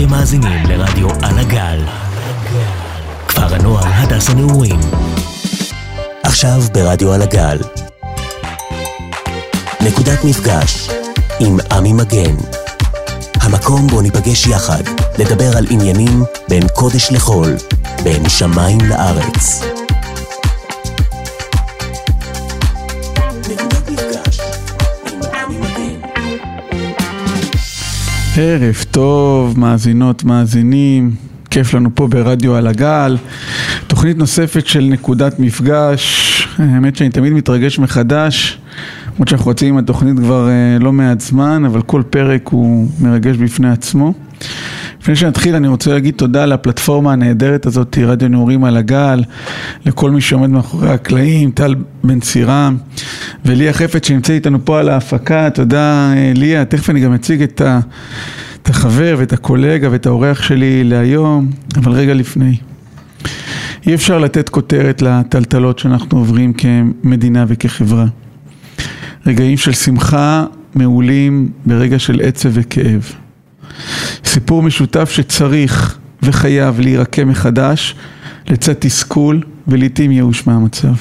אתם מאזינים לרדיו על הגל, כפר הנוער הדס הנעורים. עכשיו ברדיו על הגל, נקודת מפגש עם עמי מגן, המקום בו ניפגש יחד לדבר על עניינים בין קודש לחול, בין שמיים לארץ. נקודת מפגש עם עמי מגן. ערב טוב, מאזינות, מאזינים, כיף לנו פה ברדיו על הגל, תוכנית נוספת של נקודת מפגש. האמת שאני תמיד מתרגש מחדש, למרות שאנחנו רוצים עם התוכנית כבר לא מעט זמן, אבל כל פרק הוא מרגש בפני עצמו. לפני שנתחיל אני רוצה להגיד תודה לפלטפורמה הנהדרת הזאת, רדיו נעורים על הגל, לכל מי שעומד מאחורי הקלעים, טל בן צירם וליה חפץ שנמצא איתנו פה על ההפקה. תודה ליה, תכף אני גם אציג את החבר ואת הקולגה ואת האורח שלי להיום, אבל רגע לפני. אי אפשר לתת כותרת לטלטלות שאנחנו עוברים כמדינה וכחברה. רגעים של שמחה מעולים ברגע של עצב וכאב. סיפור משותף שצריך וחייב להירקם מחדש לצד תסכול ולעיתים ייאוש מהמצב.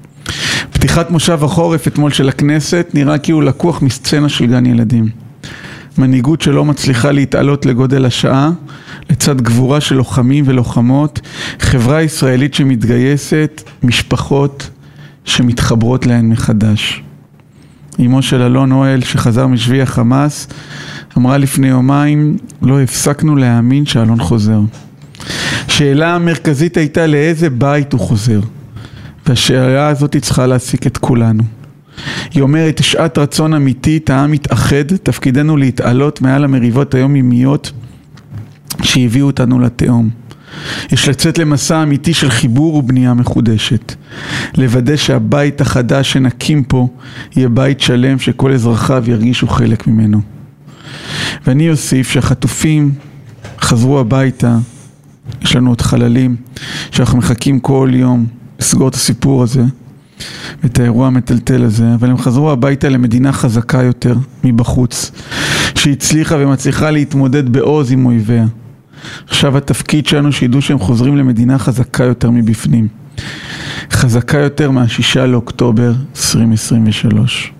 פתיחת מושב החורף אתמול של הכנסת נראה כי הוא לקוח מסצנה של גן ילדים. מנהיגות שלא מצליחה להתעלות לגודל השעה, לצד גבורה של לוחמים ולוחמות, חברה ישראלית שמתגייסת, משפחות שמתחברות להן מחדש. אמו של אלון אוהל שחזר משבי החמאס אמרה לפני יומיים, לא הפסקנו להאמין שאלון חוזר. שאלה המרכזית הייתה לאיזה בית הוא חוזר, והשאלה הזאת צריכה להעסיק את כולנו. היא אומרת, שעת רצון אמיתית, העם מתאחד, תפקידנו להתעלות מעל המריבות היומיומיות שהביאו אותנו לתהום. יש לצאת למסע אמיתי של חיבור ובנייה מחודשת. לוודא שהבית החדש שנקים פה יהיה בית שלם שכל אזרחיו ירגישו חלק ממנו. ואני אוסיף שהחטופים חזרו הביתה, יש לנו עוד חללים שאנחנו מחכים כל יום לסגור את הסיפור הזה, את האירוע המטלטל הזה, אבל הם חזרו הביתה למדינה חזקה יותר מבחוץ, שהצליחה ומצליחה להתמודד בעוז עם אויביה. עכשיו התפקיד שלנו שידעו שהם חוזרים למדינה חזקה יותר מבפנים. חזקה יותר מה-6 לאוקטובר 2023.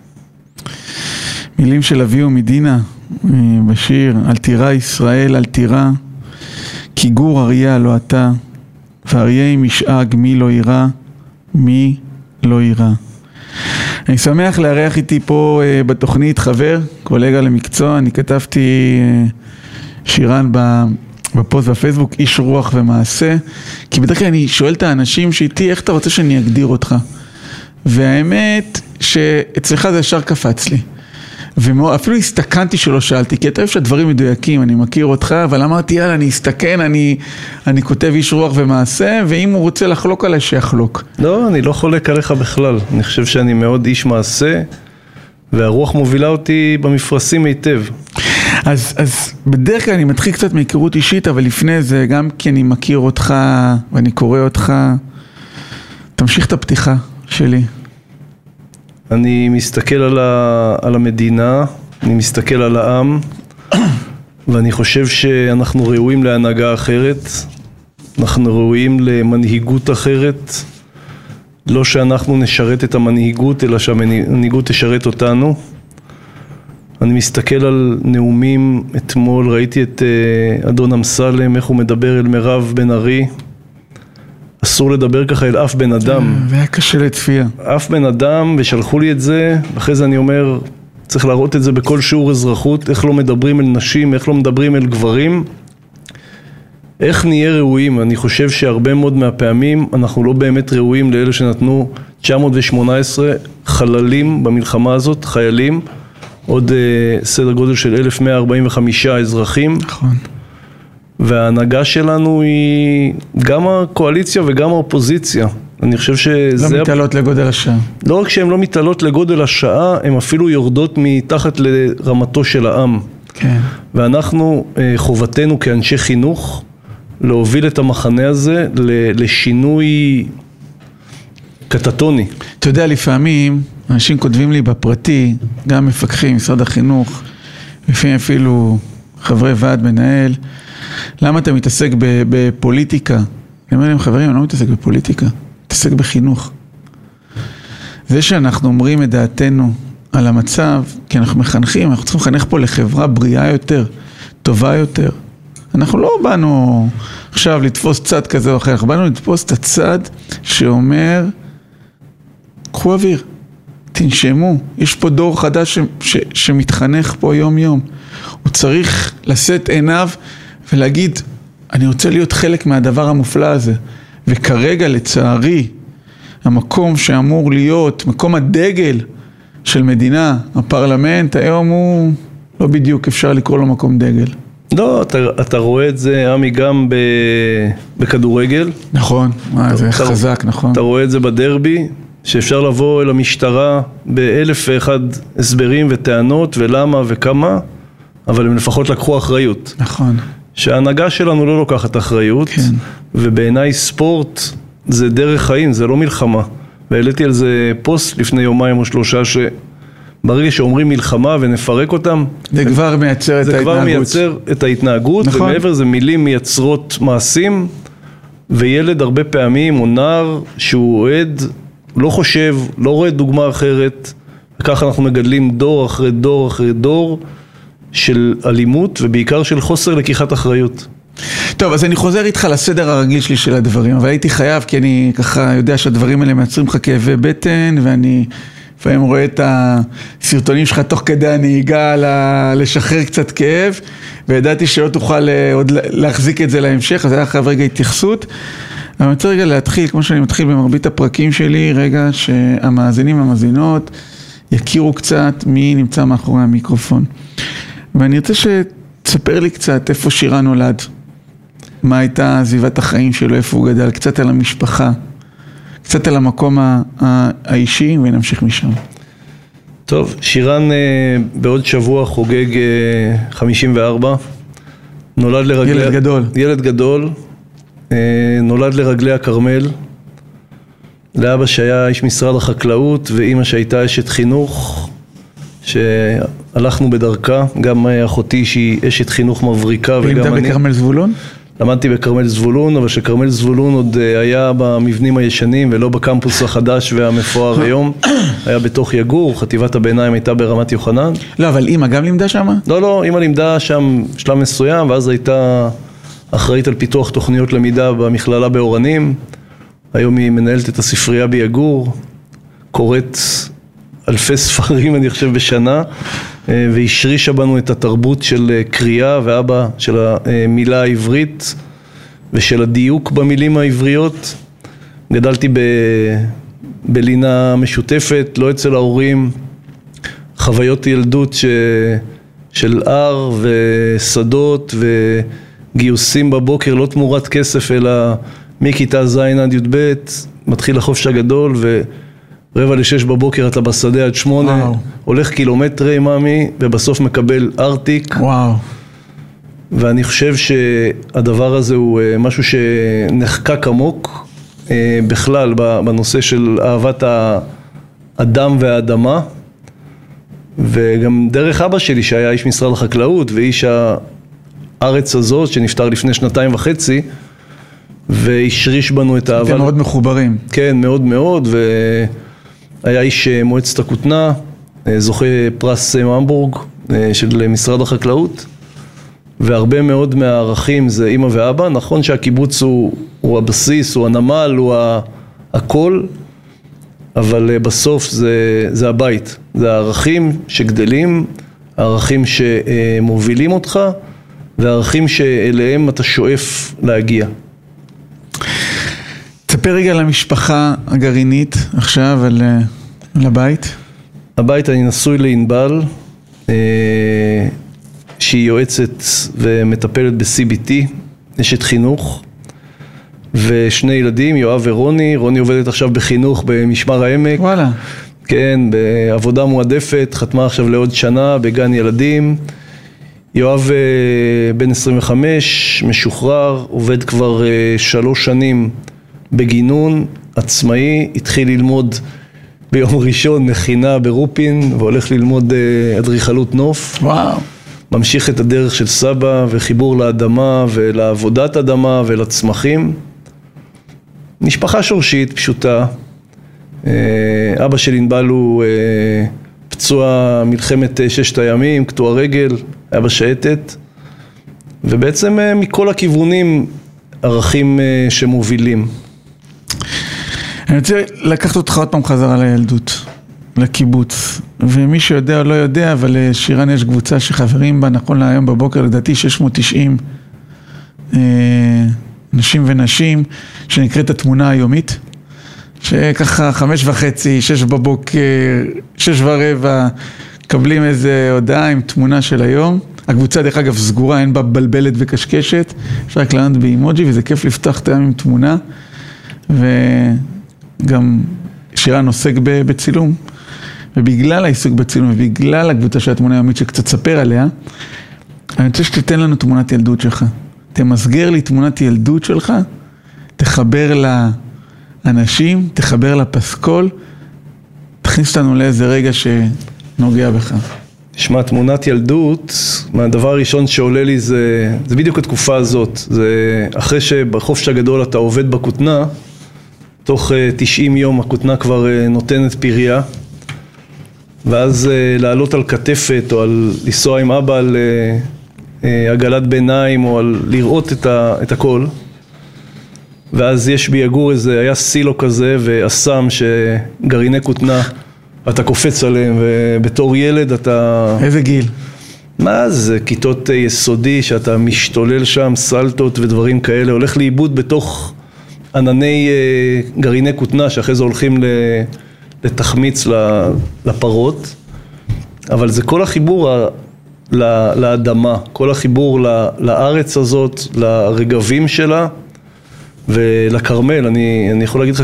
מילים של אביהו מדינה בשיר, אל תירא ישראל, אל תירא, כי גור אריה לא אתה, ואריה עם משאג מי לא ירא, מי לא ירא. אני שמח לארח איתי פה בתוכנית חבר, קולגה למקצוע. אני כתבתי שירן בפוסט בפייסבוק, איש רוח ומעשה, כי בדרך כלל אני שואל את האנשים שאיתי, איך אתה רוצה שאני אגדיר אותך? והאמת שאצלך זה ישר קפץ לי. ואפילו הסתכנתי שלא שאלתי, כי אתה אוהב שהדברים מדויקים, אני מכיר אותך, אבל אמרתי, יאללה, אני אסתכן, אני כותב איש רוח ומעשה, ואם הוא רוצה לחלוק עליי, שיחלוק. לא, אני לא חולק עליך בכלל. אני חושב שאני מאוד איש מעשה, והרוח מובילה אותי במפרשים היטב. אז בדרך כלל אני מתחיל קצת מהיכרות אישית, אבל לפני זה, גם כי אני מכיר אותך, ואני קורא אותך, תמשיך את הפתיחה שלי. אני מסתכל על המדינה, אני מסתכל על העם, ואני חושב שאנחנו ראויים להנהגה אחרת, אנחנו ראויים למנהיגות אחרת, לא שאנחנו נשרת את המנהיגות, אלא שהמנהיגות תשרת אותנו. אני מסתכל על נאומים, אתמול ראיתי את אדון אמסלם, איך הוא מדבר אל מירב בן ארי, אסור לדבר ככה אל אף בן אדם. והיה קשה לצפייה. אף בן אדם, ושלחו לי את זה, אחרי זה אני אומר, צריך להראות את זה בכל שיעור אזרחות, איך לא מדברים אל נשים, איך לא מדברים אל גברים, איך נהיה ראויים. אני חושב שהרבה מאוד מהפעמים אנחנו לא באמת ראויים לאלה שנתנו 918 חללים במלחמה הזאת, חיילים, עוד סדר גודל של 1145 אזרחים. נכון. וההנהגה שלנו היא גם הקואליציה וגם האופוזיציה. אני חושב שזה... לא מתעלות לגודל השעה. לא רק שהן לא מתעלות לגודל השעה, הן אפילו יורדות מתחת לרמתו של העם. כן. ואנחנו, חובתנו כאנשי חינוך, להוביל את המחנה הזה לשינוי קטטוני. אתה יודע, לפעמים אנשים כותבים לי בפרטי, גם מפקחים, משרד החינוך, לפעמים אפילו חברי ועד מנהל, למה אתה מתעסק בפוליטיקה? אני אומר להם, חברים, אני לא מתעסק בפוליטיקה, מתעסק בחינוך. זה שאנחנו אומרים את דעתנו על המצב, כי אנחנו מחנכים, אנחנו צריכים לחנך פה לחברה בריאה יותר, טובה יותר. אנחנו לא באנו עכשיו לתפוס צד כזה או אחר, אנחנו באנו לתפוס את הצד שאומר, קחו אוויר, תנשמו, יש פה דור חדש שמתחנך פה יום יום. הוא צריך לשאת עיניו ולהגיד, אני רוצה להיות חלק מהדבר המופלא הזה. וכרגע לצערי, המקום שאמור להיות, מקום הדגל של מדינה, הפרלמנט, היום הוא לא בדיוק אפשר לקרוא לו מקום דגל. לא, אתה רואה את זה, עמי, גם בכדורגל. נכון, זה חזק, נכון. אתה רואה את זה בדרבי, שאפשר לבוא אל המשטרה באלף ואחד הסברים וטענות ולמה וכמה, אבל הם לפחות לקחו אחריות. נכון. שההנהגה שלנו לא לוקחת אחריות, כן. ובעיניי ספורט זה דרך חיים, זה לא מלחמה. והעליתי על זה פוסט לפני יומיים או שלושה, שברגע שאומרים מלחמה ונפרק אותם, זה כבר מייצר את ההתנהגות. זה כבר מייצר את ההתנהגות, נכון. ומעבר זה מילים מייצרות מעשים, וילד הרבה פעמים או נער שהוא אוהד, לא חושב, לא רואה דוגמה אחרת, וככה אנחנו מגדלים דור אחרי דור אחרי דור של אלימות, ובעיקר של חוסר לקיחת אחריות. טוב, אז אני חוזר איתך לסדר הרגיל שלי של הדברים, אבל הייתי חייב, כי אני ככה יודע שהדברים האלה מייצרים לך כאבי בטן, ואני לפעמים רואה את הסרטונים שלך תוך כדי הנהיגה לשחרר קצת כאב, וידעתי שלא תוכל עוד להחזיק את זה להמשך, אז היה חייב רגע התייחסות. אבל אני רוצה רגע להתחיל, כמו שאני מתחיל במרבית הפרקים שלי, רגע שהמאזינים והמאזינות יכירו קצת מי נמצא מאחורי המיקרופון. ואני רוצה שתספר לי קצת איפה שירן נולד, מה הייתה סביבת החיים שלו, איפה הוא גדל, קצת על המשפחה, קצת על המקום האישי, ונמשיך משם. טוב, שירן בעוד שבוע חוגג 54, נולד לרגלי... ילד גדול. ילד גדול, נולד לרגלי הכרמל, לאבא שהיה איש משרד החקלאות, ואמא שהייתה אשת חינוך, שהלכנו בדרכה, גם אחותי שהיא אשת חינוך מבריקה וגם אני. לימדה בכרמל זבולון? למדתי בכרמל זבולון, אבל שכרמל זבולון עוד היה במבנים הישנים ולא בקמפוס החדש והמפואר היום, היה בתוך יגור, חטיבת הביניים הייתה ברמת יוחנן. לא, אבל אמא גם לימדה שם? לא, אמא לימדה שם שלב מסוים, ואז הייתה אחראית על פיתוח תוכניות למידה במכללה באורנים. היום היא מנהלת את הספרייה ביגור, קוראת אלפי ספרים אני חושב בשנה, והשרישה בנו את התרבות של קריאה ואבא של המילה העברית ושל הדיוק במילים העבריות. גדלתי בלינה משותפת, לא אצל ההורים, חוויות ילדות של הר ושדות וגיוסים בבוקר, לא תמורת כסף אלא מכיתה ז' עד י"ב, מתחיל החופש הגדול ו5:45 בבוקר אתה בשדה עד 8, וואו. הולך קילומטרי מאמי ובסוף מקבל ארטיק. וואו. ואני חושב שהדבר הזה הוא משהו שנחקק עמוק בכלל בנושא של אהבת האדם והאדמה, וגם דרך אבא שלי שהיה איש משרד החקלאות ואיש הארץ הזאת שנפטר לפני 2.5 והשריש בנו את האהבה. אתם מאוד מחוברים. כן, מאוד מאוד, והיה איש מועצת הכותנה, זוכה פרס המבורג של משרד החקלאות, והרבה מאוד מהערכים זה אמא ואבא. נכון שהקיבוץ הוא הבסיס, הוא הנמל, הוא הכל, אבל בסוף זה הבית, זה הערכים שגדלים, הערכים שמובילים אותך, והערכים שאליהם אתה שואף להגיע. תספר רגע על המשפחה הגרעינית עכשיו, על הבית. הבית, אני נשוי לענבל, שהיא יועצת ומטפלת ב-CBT, אשת חינוך, ושני ילדים, יואב ורוני. רוני עובדת עכשיו בחינוך במשמר העמק. וואלה. כן, בעבודה מועדפת, חתמה עכשיו לעוד שנה בגן ילדים. יואב בן 25, משוחרר, עובד כבר 3 שנים בגינון, עצמאי, התחיל ללמוד ביום ראשון מכינה ברופין, והולך ללמוד אדריכלות נוף. וואו. ממשיך את הדרך של סבא וחיבור לאדמה ולעבודת אדמה ולצמחים. משפחה שורשית פשוטה. אבא של ענבל הוא פצוע מלחמת ששת הימים, קטוע רגל, היה בשייטת, ובעצם מכל הכיוונים ערכים שמובילים. אני רוצה לקחת אותך עוד פעם חזרה לילדות, לקיבוץ, ומי שיודע או לא יודע, אבל לשירן יש קבוצה שחברים בה נכון להיום בבוקר, לדעתי 690 נשים ונשים, שנקראת התמונה היומית, שככה 5:30, 6 בבוקר, 6:15, קבלים איזה הודעה עם תמונה של היום. הקבוצה דרך אגב סגורה, אין בה בלבלת וקשקשת, אפשר רק לענות באימוג'י, וזה כיף לפתוח את היום עם תמונה, וגם שירן עוסק בצילום, ובגלל העיסוק בצילום, ובגלל הקבוצה של התמונה היומית שקצת ספר עליה, אני רוצה שתיתן לנו תמונת ילדות שלך. תמסגר לי תמונת ילדות שלך, תחבר לאנשים, תחבר לפסקול, תכניס לנו לאיזה רגע שנוגע בך. תשמע, תמונת ילדות, מהדבר הראשון שעולה לי זה בדיוק התקופה הזאת. זה אחרי שבחופש הגדול אתה עובד בכותנה, תוך 90 יום הכותנה כבר נותנת פריה, ואז לעלות על כתפת או על לנסוע עם אבא על עגלת ביניים או על לראות את הכל. ואז יש ביגור איזה, היה סילו כזה ואסם שגרעיני כותנה, אתה קופץ עליהם, ובתור ילד אתה... איזה גיל? מה זה? כיתות יסודי שאתה משתולל שם, סלטות ודברים כאלה, הולך לאיבוד בתוך ענני גרעיני כותנה שאחרי זה הולכים לתחמיץ לפרות. אבל זה כל החיבור לאדמה, כל החיבור לארץ הזאת, לרגבים שלה ולקרמל. אני יכול להגיד לך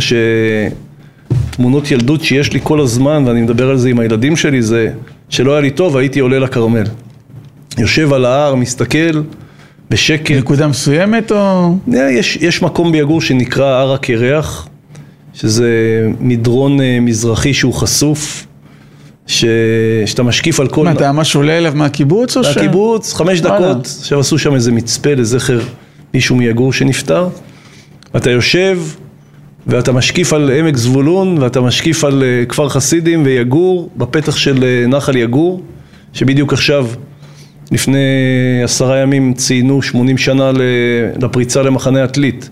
תמונות ילדות שיש לי כל הזמן, ואני מדבר על זה עם הילדים שלי, זה שלא היה לי טוב, הייתי עולה לקרמל. יושב על ההר, מסתכל, בשקט. נקודה מסוימת או? יש מקום ביגור שנקרא הר הקרח, שזה מדרון מזרחי שהוא חשוף, שאתה משקיף על כל... מה, אתה ממש עולה אליו מהקיבוץ או ש... מהקיבוץ, 5 דקות, עכשיו עשו שם איזה מצפה לזכר מישהו מיגור שנפטר, אתה יושב... ואתה משקיף על עמק זבולון, ואתה משקיף על כפר חסידים ויגור, בפתח של נחל יגור, שבדיוק עכשיו, לפני 10 ימים ציינו 80 שנה לפריצה למחנה עתלית,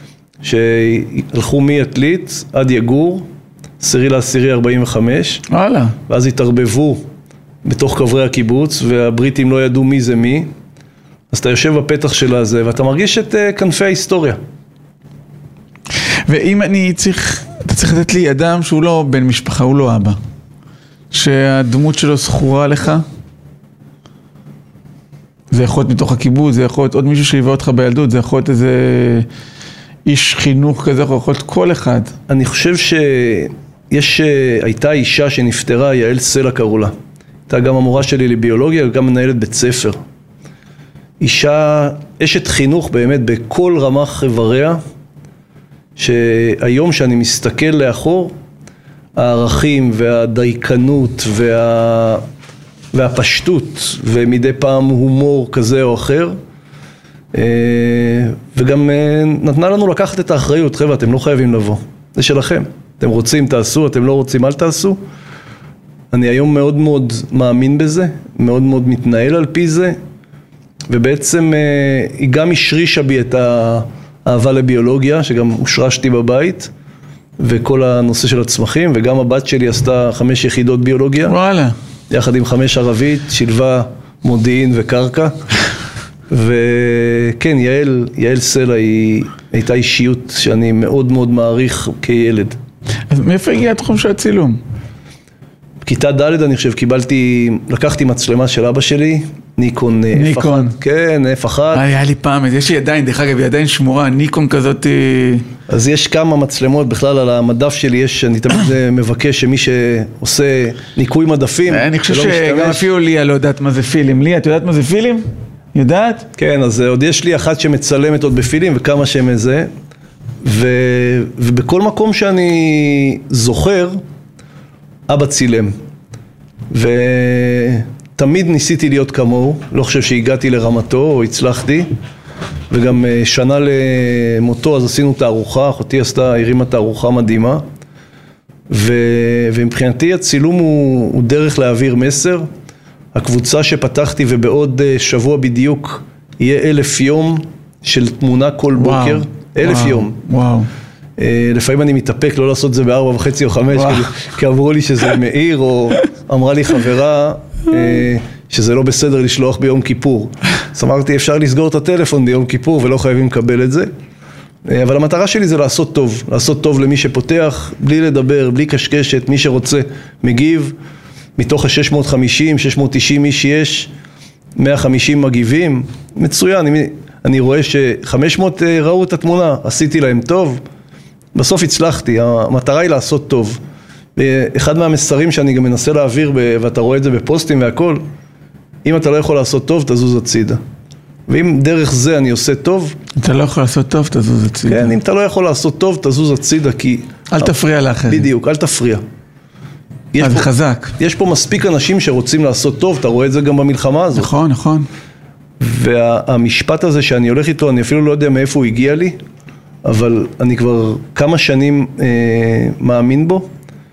שהלכו מעתלית עד יגור, 10/10/45, וואלה. ואז התערבבו בתוך קברי הקיבוץ, והבריטים לא ידעו מי זה מי, אז אתה יושב בפתח של הזה, ואתה מרגיש את כנפי ההיסטוריה. ואם אתה צריך לתת לי אדם שהוא לא בן משפחה, הוא לא אבא, שהדמות שלו זכורה לך, זה יכול להיות מתוך הקיבוץ, זה יכול להיות עוד מישהו שהיווה אותך בילדות, זה יכול להיות איזה איש חינוך כזה, יכול להיות כל אחד. אני חושב הייתה אישה שנפטרה, יעל סלע קראו לה. הייתה גם המורה שלי לביולוגיה, וגם מנהלת בית ספר. אישה, אשת חינוך באמת בכל רמ"ח חבריה, שהיום שאני מסתכל לאחור, הערכים והדייקנות והפשטות ומדי פעם הומור כזה או אחר, וגם נתנה לנו לקחת את האחריות. חבר'ה, אתם לא חייבים לבוא, זה שלכם, אתם רוצים תעשו, אתם לא רוצים אל תעשו. אני היום מאוד מאוד מאמין בזה, מאוד מאוד מתנהל על פי זה, ובעצם היא גם השרישה בי את האהבה לביולוגיה, שגם הושרשתי בבית, וכל הנושא של הצמחים, וגם הבת שלי עשתה 5 יחידות ביולוגיה. וואלה. יחד עם 5 ערבית, שילבה מודיעין וקרקע. וכן, יעל סלע היא הייתה אישיות שאני מאוד מאוד מעריך כילד. אז מאיפה הגיע התחום של הצילום? בכיתה ד' אני חושב לקחתי מצלמה של אבא שלי, ניקון F1. כן, F1. היה לי פעם, יש לי עדיין, דרך אגב, היא עדיין שמורה, ניקון כזאת. אז יש כמה מצלמות בכלל על המדף שלי, אני תמיד מבקש שמי שעושה ניקוי מדפים. אני חושב שגם אפילו ליה לא יודעת מה זה פילים. ליה, את יודעת מה זה פילים? יודעת? כן, אז עוד יש לי אחת שמצלמת עוד בפילים וכמה שהם איזה, ובכל מקום שאני זוכר, אבא צילם. תמיד ניסיתי להיות כמוהו, לא חושב שהגעתי לרמתו או הצלחתי, וגם שנה למותו אז עשינו תערוכה, אחותי הרימה תערוכה מדהימה, ומבחינתי הצילום הוא דרך להעביר מסר. הקבוצה שפתחתי ובעוד שבוע בדיוק יהיה 1,000 יום של תמונה כל בוקר, 1,000 יום. וואו. לפעמים אני מתאפק לא לעשות את זה ב4:30 או 5, כי אמרו לי שזה מאיר, או אמרה לי חברה שזה לא בסדר לשלוח ביום כיפור. אז אמרתי, אפשר לסגור את הטלפון ביום כיפור ולא חייבים לקבל את זה. אבל המטרה שלי זה לעשות טוב למי שפותח, בלי לדבר, בלי קשקשת, מי שרוצה מגיב. מתוך ה-650, 690 איש יש, 150 מגיבים, מצוין. אני רואה ש500 ראו את התמונה, עשיתי להם טוב, בסוף הצלחתי. המטרה היא לעשות טוב. אחד מהמסרים שאני גם מנסה להעביר, ואתה רואה את זה בפוסטים והכל, אם אתה לא יכול לעשות טוב, תזוז הצידה. ואם דרך זה אני עושה טוב, אתה לא יכול לעשות טוב, תזוז הצידה. כן, אם אתה לא יכול לעשות טוב, תזוז הצידה, כי... אל תפריע לאחרים. בדיוק, אל תפריע. אז חזק. יש פה מספיק אנשים שרוצים לעשות טוב, אתה רואה את זה גם במלחמה הזאת. נכון, נכון. והמשפט הזה שאני הולך איתו, אני אפילו לא יודע מאיפה הוא הגיע לי, אבל אני כבר כמה שנים מאמין בו,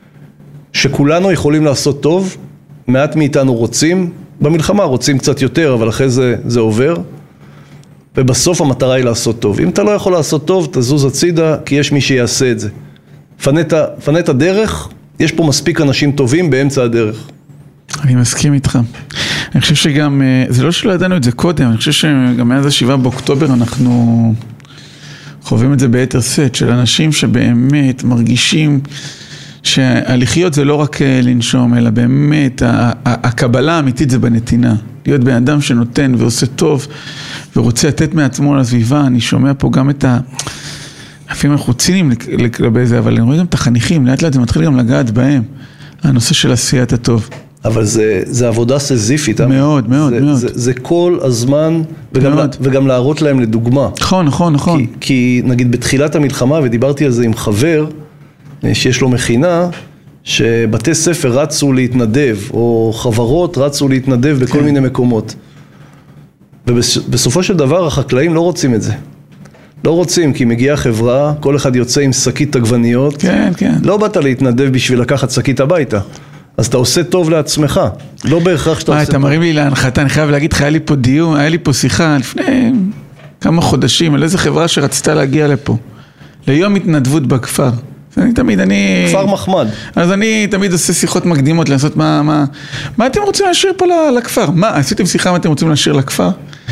שכולנו יכולים לעשות טוב, מעט מאיתנו רוצים, במלחמה רוצים קצת יותר, אבל אחרי זה עובר, ובסוף המטרה היא לעשות טוב. אם אתה לא יכול לעשות טוב, תזוז הצידה, כי יש מי שיעשה את זה. פנה את הדרך, יש פה מספיק אנשים טובים באמצע הדרך. אני מסכים איתך. אני חושב שגם, זה לא שלא ידענו את זה קודם, אני חושב שגם מאז 7 באוקטובר אנחנו חווים את זה ביתר סט, של אנשים שבאמת מרגישים שהלחיות זה לא רק לנשום, אלא באמת הקבלה האמיתית זה בנתינה. להיות בן אדם שנותן ועושה טוב ורוצה לתת מעצמו לסביבה. אני שומע פה גם את לפעמים אנחנו ציניים לגבי זה, אבל אני רואה גם את החניכים, לאט לאט זה מתחיל גם לגעת בהם, הנושא של עשיית הטוב. אבל זה עבודה סזיפית. מאוד, מאוד, מאוד. זה כל הזמן, וגם להראות להם לדוגמה. נכון, נכון, נכון. כי נגיד בתחילת המלחמה, ודיברתי על זה עם חבר, שיש לו מכינה, שבתי ספר רצו להתנדב, או חברות רצו להתנדב בכל מיני מקומות. ובסופו של דבר החקלאים לא רוצים את זה. לא רוצים, כי מגיעה חברה, כל אחד יוצא עם שקית עגבניות. כן, כן. לא באת להתנדב בשביל לקחת שקית הביתה. אז אתה עושה טוב לעצמך. לא בהכרח שאתה עושה טוב. אתה מרים לי להנחתה, אני חייב להגיד לך, היה לי פה שיחה לפני כמה חודשים, על איזה חברה שרצתה להגיע לפה. ליום התנדבות בכפר. אני כפר מחמד. אז אני תמיד עושה שיחות מקדימות לעשות מה אתם רוצים להשאיר פה לכפר? עשיתם שיחה מה אתם רוצים להשאיר לכפר?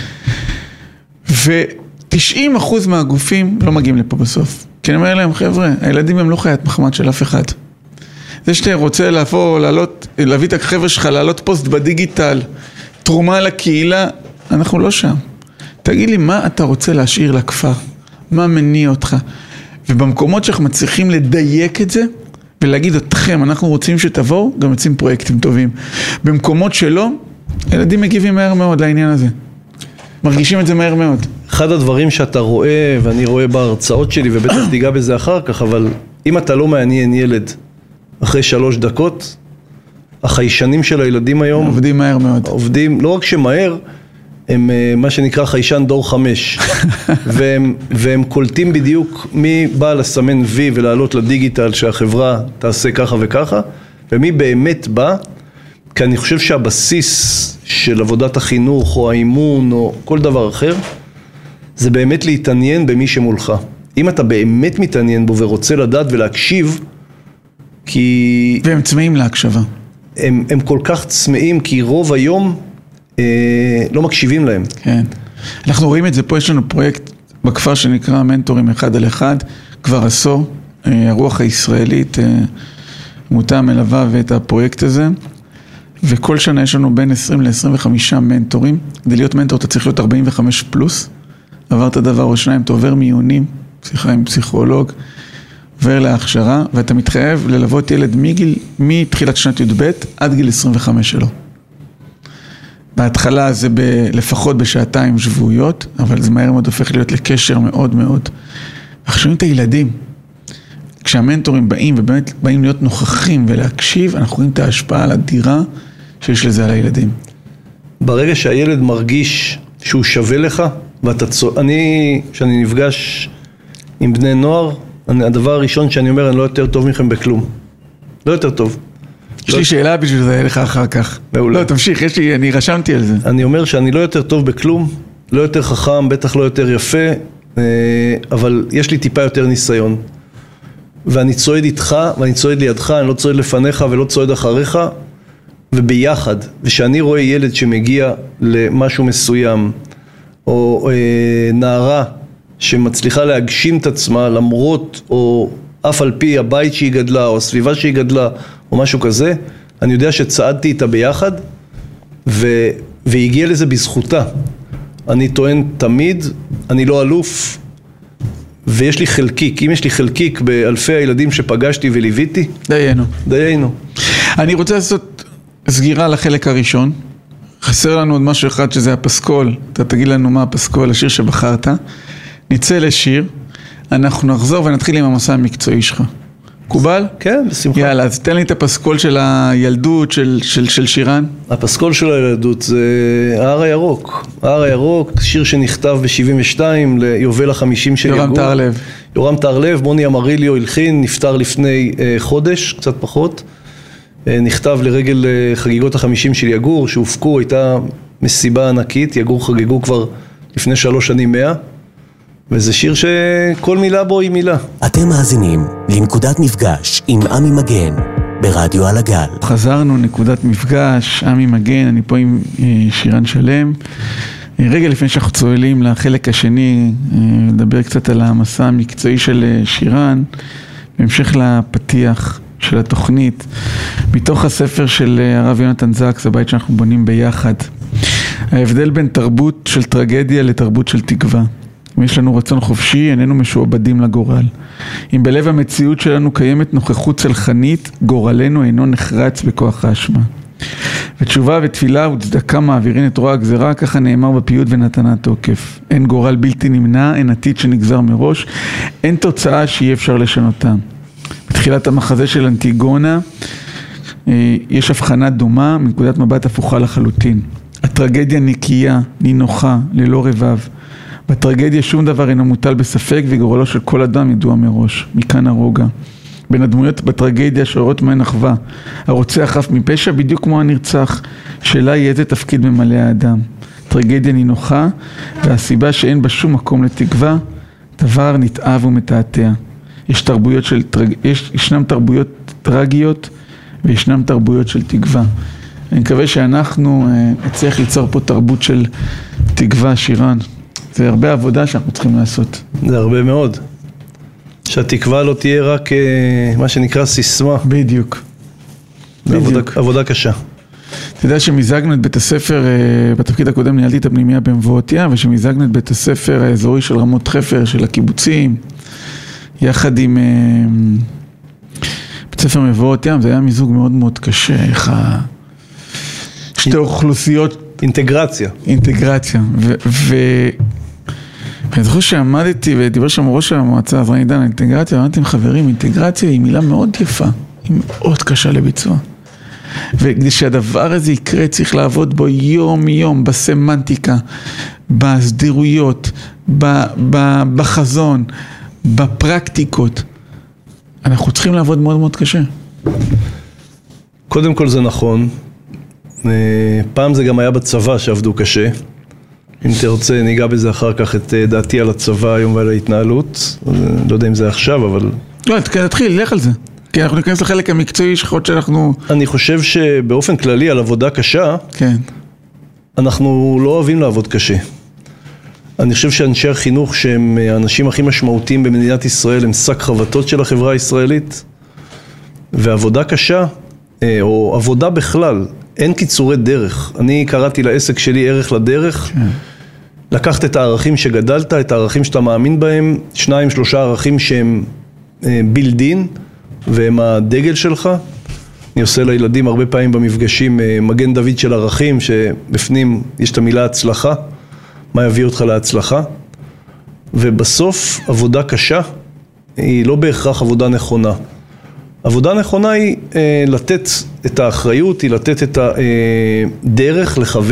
90% מהגופים לא מגיעים לפה בסוף. כי אני אומר להם, חבר'ה, הילדים הם לא חיית מחמד של אף אחד. זה שאתה רוצה להביא את החבר'ה שלך, לעלות פוסט בדיגיטל, תרומה לקהילה, אנחנו לא שם. תגיד לי, מה אתה רוצה להשאיר לכפר? מה מניע אותך? ובמקומות שאנחנו מצליחים לדייק את זה, ולהגיד אתכם, אנחנו רוצים שתבואו, גם יוצאים פרויקטים טובים. במקומות שלא, ילדים מגיבים מהר מאוד לעניין הזה. מרגישים את זה מהר מאוד. אחד הדברים שאתה רואה, ואני רואה בהרצאות שלי, ובטח תיגע בזה אחר כך, אבל אם אתה לא מעניין ילד אחרי 3 דקות, החיישנים של הילדים היום עובדים מהר מאוד. עובדים, לא רק שמהר, הם מה שנקרא חיישן דור 5, והם קולטים בדיוק מי בא לסמן וי ולעלות לדיגיטל שהחברה תעשה ככה וככה, ומי באמת בא, כי אני חושב שהבסיס של עבודת החינוך או האימון או כל דבר אחר, זה באמת להתעניין במי שמולך. אם אתה באמת מתעניין בו ורוצה לדעת ולהקשיב, כי... והם צמאים להקשבה. הם כל כך צמאים, כי רוב היום לא מקשיבים להם. כן. אנחנו רואים את זה פה, יש לנו פרויקט בכפר שנקרא מנטורים 1 על 1, כבר עשור, הרוח הישראלית, עמותה מלווה ואת הפרויקט הזה, וכל שנה יש לנו בין 20 ל-25 מנטורים. כדי להיות מנטור אתה צריך להיות 45 פלוס, עברת דבר או שניים, אתה עובר מיונים, שיחה עם פסיכולוג, עובר להכשרה, ואתה מתחייב ללוות ילד מתחילת שנת י"ב עד גיל 25 שלו. בהתחלה זה לפחות בשעתיים שבועיות, אבל זה מהר מאוד הופך להיות לקשר מאוד מאוד. אנחנו שומעים את הילדים. כשהמנטורים באים ובאמת באים להיות נוכחים ולהקשיב, אנחנו רואים את ההשפעה על הדירה שיש לזה על הילדים. ברגע שהילד מרגיש שהוא שווה לך, כשאני נפגש עם בני נוער, הדבר הראשון שאני אומר, אני לא יותר טוב מכם בכלום. לא יותר טוב. יש לי שאלה בשביל זה לך אחר כך. מעולה. לא, תמשיך, אני רשמתי על זה. אני אומר שאני לא יותר טוב בכלום, לא יותר חכם, בטח לא יותר יפה, אבל יש לי טיפה יותר ניסיון. ואני צועד איתך, ואני צועד לידך, אני לא צועד לפניך ולא צועד אחריך, וביחד. ושאני רואה ילד שמגיע למשהו מסוים, או נערה שמצליחה להגשים את עצמה למרות או אף על פי הבית שהיא גדלה או הסביבה שהיא גדלה או משהו כזה, אני יודע שצעדתי איתה ביחד והיא הגיעה לזה בזכותה. אני טוען תמיד, אני לא אלוף ויש לי חלקיק, אם יש לי חלקיק באלפי הילדים שפגשתי וליוויתי, דיינו. אני רוצה לעשות סגירה לחלק הראשון. חסר לנו עוד משהו אחד שזה הפסקול. אתה תגיד לנו מה הפסקול, השיר שבחרת. נצא לשיר, אנחנו נחזור ונתחיל עם המסע המקצועי שלך. קובל? כן, בשמחה. יאללה, אז תן לי את הפסקול של הילדות של שירן. הפסקול של הילדות זה ההר הירוק. ההר הירוק, שיר שנכתב ב-72 ליובל ה-50 של יגור. יורם טהרלב. יורם טהרלב, מוני אמריליו הלחין, נפטר לפני חודש, קצת פחות. נכתב לרגל חגיגות ה-50 של יגור, שהופקו, הייתה מסיבה ענקית, יגור חגגו כבר לפני 3 שנים 100, וזה שיר שכל מילה בו היא מילה. אתם מאזינים לנקודת מפגש עם עמי מגן ברדיו על הגל. חזרנו, נקודת מפגש, עמי מגן, אני פה עם שירן שלם. רגע לפני שאנחנו צועלים לחלק השני, לדבר קצת על המסע המקצועי של שירן, בהמשך לפתיח של התוכנית, מתוך הספר של הרב יונתן זקס, הבית שאנחנו בונים ביחד. ההבדל בין תרבות של טרגדיה לתרבות של תקווה. אם יש לנו רצון חופשי, איננו משועבדים לגורל. אם בלב המציאות שלנו קיימת נוכחות צלחנית, גורלנו אינו נחרץ בכוח האשמה. ותשובה ותפילה וצדקה מעבירים את רוע הגזרה, ככה נאמר בפיוט ונתנה תוקף. אין גורל בלתי נמנע, אין עתיד שנגזר מראש, אין תוצאה שיהיה אפשר לשנותה. בתחילת המחזה של אנטיגונה, יש הבחנה דומה מנקודת מבט הפוכה לחלוטין. הטרגדיה נקייה, נינוחה, ללא רבב. בטרגדיה שום דבר אינו מוטל בספק וגורלו של כל אדם ידוע מראש. מכאן הרוגע. בין הדמויות בטרגדיה שרואות מהן אחווה. הרוצח חף מפשע בדיוק כמו הנרצח. שאלה היא איזה תפקיד ממלא האדם. טרגדיה נינוחה, והסיבה שאין בה שום מקום לתקווה, דבר נתעב ומתעתע. ישנם תרבויות טרגיות וישנם תרבויות של תקווה. אני מקווה שאנחנו נצליח ליצור פה תרבות של תקווה, שירן. זה הרבה עבודה שאנחנו צריכים לעשות. זה הרבה מאוד. שהתקווה לא תהיה רק מה שנקרא סיסמה. בדיוק. עבודה קשה. אתה יודע שמזגנו את בית הספר, בתפקיד הקודם ניהלתי את הפנימיה במבואות ים, ושמזגנו את בית הספר האזורי של רמות חפר, של הקיבוצים, יחד עם בית ספר מבואות ים, זה היה מיזוג מאוד מאוד קשה, איך שתי אוכלוסיות. אינטגרציה. ואני זוכר שעמדתי ודיבר שם ראש המועצה, אז ראיתי דן, אינטגרציה, ואמרתי עם חברים, אינטגרציה היא מילה מאוד יפה, היא מאוד קשה לביצוע. וכדי שהדבר הזה יקרה, צריך לעבוד בו יום-יום, בסמנטיקה, בסדירויות, בחזון, בפרקטיקות. אנחנו צריכים לעבוד מאוד מאוד קשה. קודם כל זה נכון. פעם זה גם היה בצבא שעבדו קשה. אם תרצה, ניגע בזה אחר כך את דעתי על הצבא היום ועל ההתנהלות. לא יודע אם זה עכשיו, אבל... לא, תתחיל, לך על זה. כי אנחנו ניכנס לחלק המקצועי שחוד שאנחנו... אני חושב שבאופן כללי על עבודה קשה, כן. אנחנו לא אוהבים לעבוד קשה. אני חושב שאנשי החינוך שהם האנשים הכי משמעותיים במדינת ישראל הם שק חבטות של החברה הישראלית, ועבודה קשה, או עבודה בכלל, אין קיצורי דרך. אני קראתי לעסק שלי ערך לדרך, כן. לקחת את הערכים שגדלת, את הערכים שאתה מאמין בהם, 2-3 ערכים שהם בילדין, והם הדגל שלך. אני עושה לילדים הרבה פעמים במפגשים מגן דוד של ערכים, שבפנים יש את המילה הצלחה, מה יביא אותך להצלחה. ובסוף עבודה קשה היא לא בהכרח עבודה נכונה. עבודה נכונה היא לתת את האחריות, היא לתת את הדרך לכוון,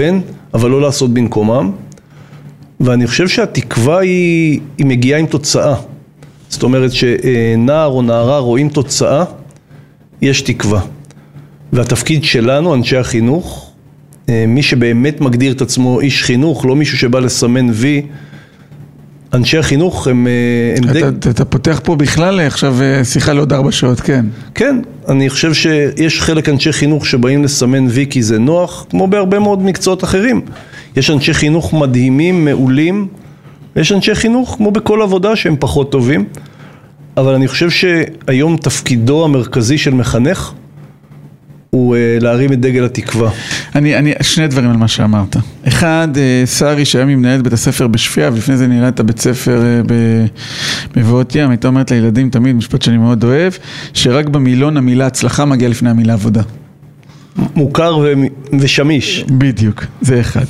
אבל לא לעשות במקומם. ואני חושב שהתקווה היא מגיעה עם תוצאה. זאת אומרת שנער או נערה רואים תוצאה, יש תקווה. והתפקיד שלנו, אנשי החינוך, מי שבאמת מגדיר את עצמו איש חינוך, לא מישהו שבא לסמן וי, אנשי החינוך הם אתה פותח פה בכלל עכשיו שיחה לעוד 4 שעות, כן. כן, אני חושב שיש חלק אנשי חינוך שבאים לסמן וי כי זה נוח, כמו בהרבה מאוד מקצועות אחרים. יש אנשי חינוך מדהימים, מעולים, יש אנשי חינוך כמו בכל עבודה שהם פחות טובים, אבל אני חושב שהיום תפקידו המרכזי של מחנך הוא להרים את דגל התקווה. אני 2 דברים על מה שאמרת. אחד, שרי שהיה ממנהלת בית הספר בשפיה, ולפני זה ניהלה את הבית ספר מבואות ים, הייתה אומרת לילדים תמיד, משפט שאני מאוד אוהב, שרק במילון המילה הצלחה מגיעה לפני המילה עבודה. מוכר ושמיש. בדיוק, זה אחד.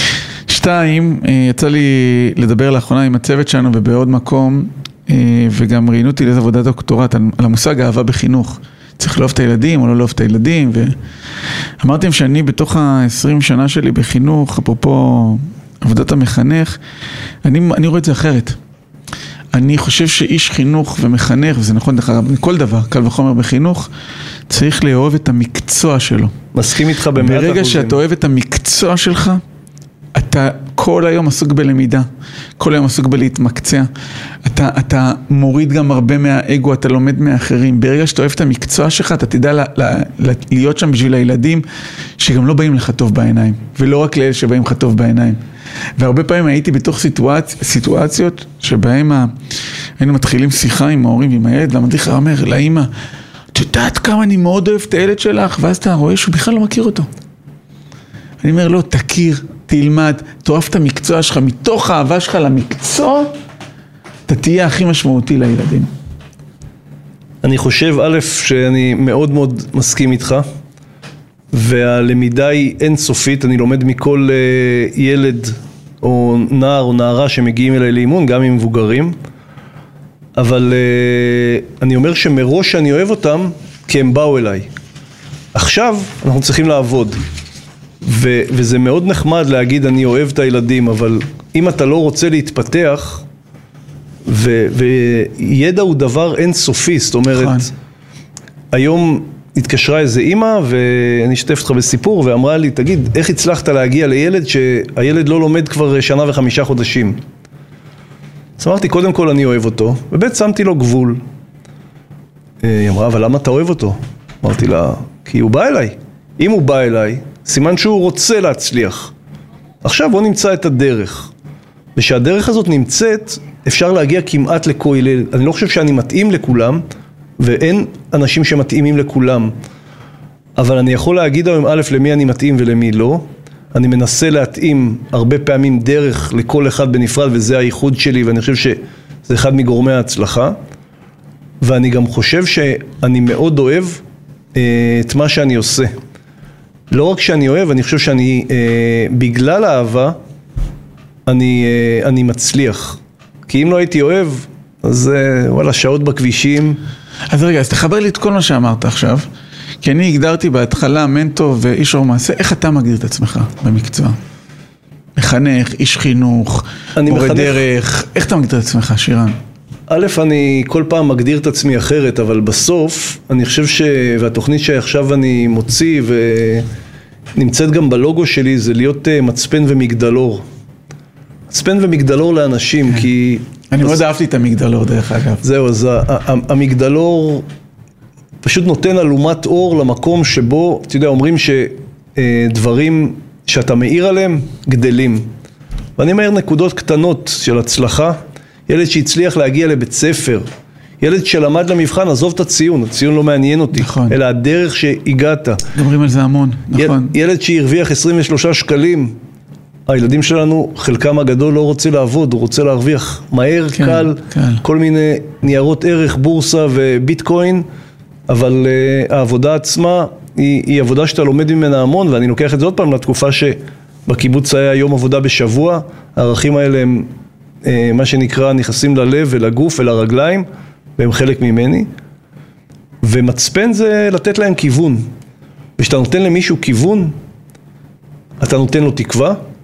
2, יצא לי לדבר לאחרונה עם הצוות שלנו ובעוד מקום, וגם ראיינו אותי לאיזו עבודת דוקטורט על המושג אהבה בחינוך. צריך לאהוב את הילדים או לא לאהוב את הילדים, ואמרתם שאני בתוך ה-20 שנה שלי בחינוך, אפרופו עבודת המחנך, אני רואה את זה אחרת. אני חושב שאיש חינוך ומחנך, וזה נכון דרך אגב, כל דבר, קל וחומר בחינוך, צריך לאהוב את המקצוע שלו. מסכים איתך ב100%. ברגע שאתה אוהב את המקצוע שלך, אתה כל היום עסוק בלמידה, כל היום עסוק בלהתמקצע, אתה מוריד גם הרבה מהאגו, אתה לומד מאחרים. ברגע שאתה אוהב את המקצוע שלך, אתה תדע להיות שם בשביל הילדים שגם לא באים לך טוב בעיניים, ולא רק לאלה שבאים לך טוב בעיניים. והרבה פעמים הייתי בתוך סיטואציות שבהם היינו מתחילים שיחה עם ההורים ועם הילד, והמדריך אומר לאמא, את יודעת כמה אני מאוד אוהב את הילד שלך, ואז אתה רואה שהוא בכלל לא מכיר אותו. אני אומר לו, תכיר, תלמד, תאהב את המקצוע שלך, מתוך האהבה שלך למקצוע, אתה תהיה הכי משמעותי לילדים. אני חושב, א', שאני מאוד מאוד מסכים איתך, והלמידה היא אינסופית, אני לומד מכל ילד או נער או נערה שמגיעים אליי לאימון, גם עם מבוגרים, אבל אני אומר שמראש אני אוהב אותם, כי הם באו אליי. עכשיו אנחנו צריכים לעבוד. וזה מאוד נחמד להגיד אני אוהב את הילדים, אבל אם אתה לא רוצה להתפתח, וידע הוא דבר אינסופי, זאת אומרת, היום התקשרה איזה אמא, ואני אשתף אותך בסיפור, ואמרה לי, תגיד, איך הצלחת להגיע לילד שהילד לא לומד כבר 1 ו5 חודשים? אז אמרתי, קודם כל אני אוהב אותו, ובית שמתי לו גבול. היא אמרה, אבל למה אתה אוהב אותו? אמרתי לה, כי הוא בא אליי. אם הוא בא אליי, סימן שהוא רוצה להצליח. עכשיו בוא נמצא את הדרך. ושהדרך הזאת נמצאת, אפשר להגיע כמעט לכל ילד. אני לא חושב שאני מתאים לכולם, ואין אנשים שמתאימים לכולם. אבל אני יכול להגיד היום א' למי אני מתאים ולמי לא. אני מנסה להתאים הרבה פעמים דרך לכל אחד בנפרד, וזה הייחוד שלי, ואני חושב שזה אחד מגורמי ההצלחה. ואני גם חושב שאני מאוד אוהב את מה שאני עושה. לא רק שאני אוהב, אני חושב שאני, בגלל האהבה, אני מצליח. כי אם לא הייתי אוהב, אז וואלה, שעות בכבישים. אז רגע, אז תחבר לי את כל מה שאמרת עכשיו, כי אני הגדרתי בהתחלה מנטור ואיש אור מעשה, איך אתה מגדיר את עצמך במקצוע? מחנך, איש חינוך, מורה דרך, איך אתה מגדיר את עצמך, שירן? א', אני כל פעם מגדיר את עצמי אחרת, אבל בסוף אני חושב והתוכנית שעכשיו אני מוציא ונמצאת גם בלוגו שלי, זה להיות מצפן ומגדלור. מצפן ומגדלור לאנשים, כי... אני מאוד אהבתי את המגדלור דרך אגב. זהו, אז המגדלור פשוט נותן אלומת אור למקום שבו, אתה יודע, אומרים שדברים שאתה מאיר עליהם גדלים. ואני מאיר נקודות קטנות של הצלחה, ילד שהצליח להגיע לבית ספר, ילד שלמד למבחן, עזוב את הציון, הציון לא מעניין אותי, נכון. אלא הדרך שהגעת. מדברים על זה המון, נכון. ילד שהרוויח 23 שקלים, הילדים שלנו, חלקם הגדול לא רוצה לעבוד, הוא רוצה להרוויח מהר, כן, קל, כן. כל מיני ניירות ערך, בורסה וביטקוין, אבל העבודה עצמה היא עבודה שאתה לומד ממנה המון, ואני לוקח את זה עוד פעם לתקופה שבקיבוץ היה יום עבודה בשבוע, הערכים האלה הם מה שנקרא נכנסים ללב ולגוף ולרגליים, והם חלק ממני, ומצפן זה לתת להם כיוון, ושאתה נותן למישהו כיוון, אתה נותן לו תקווה,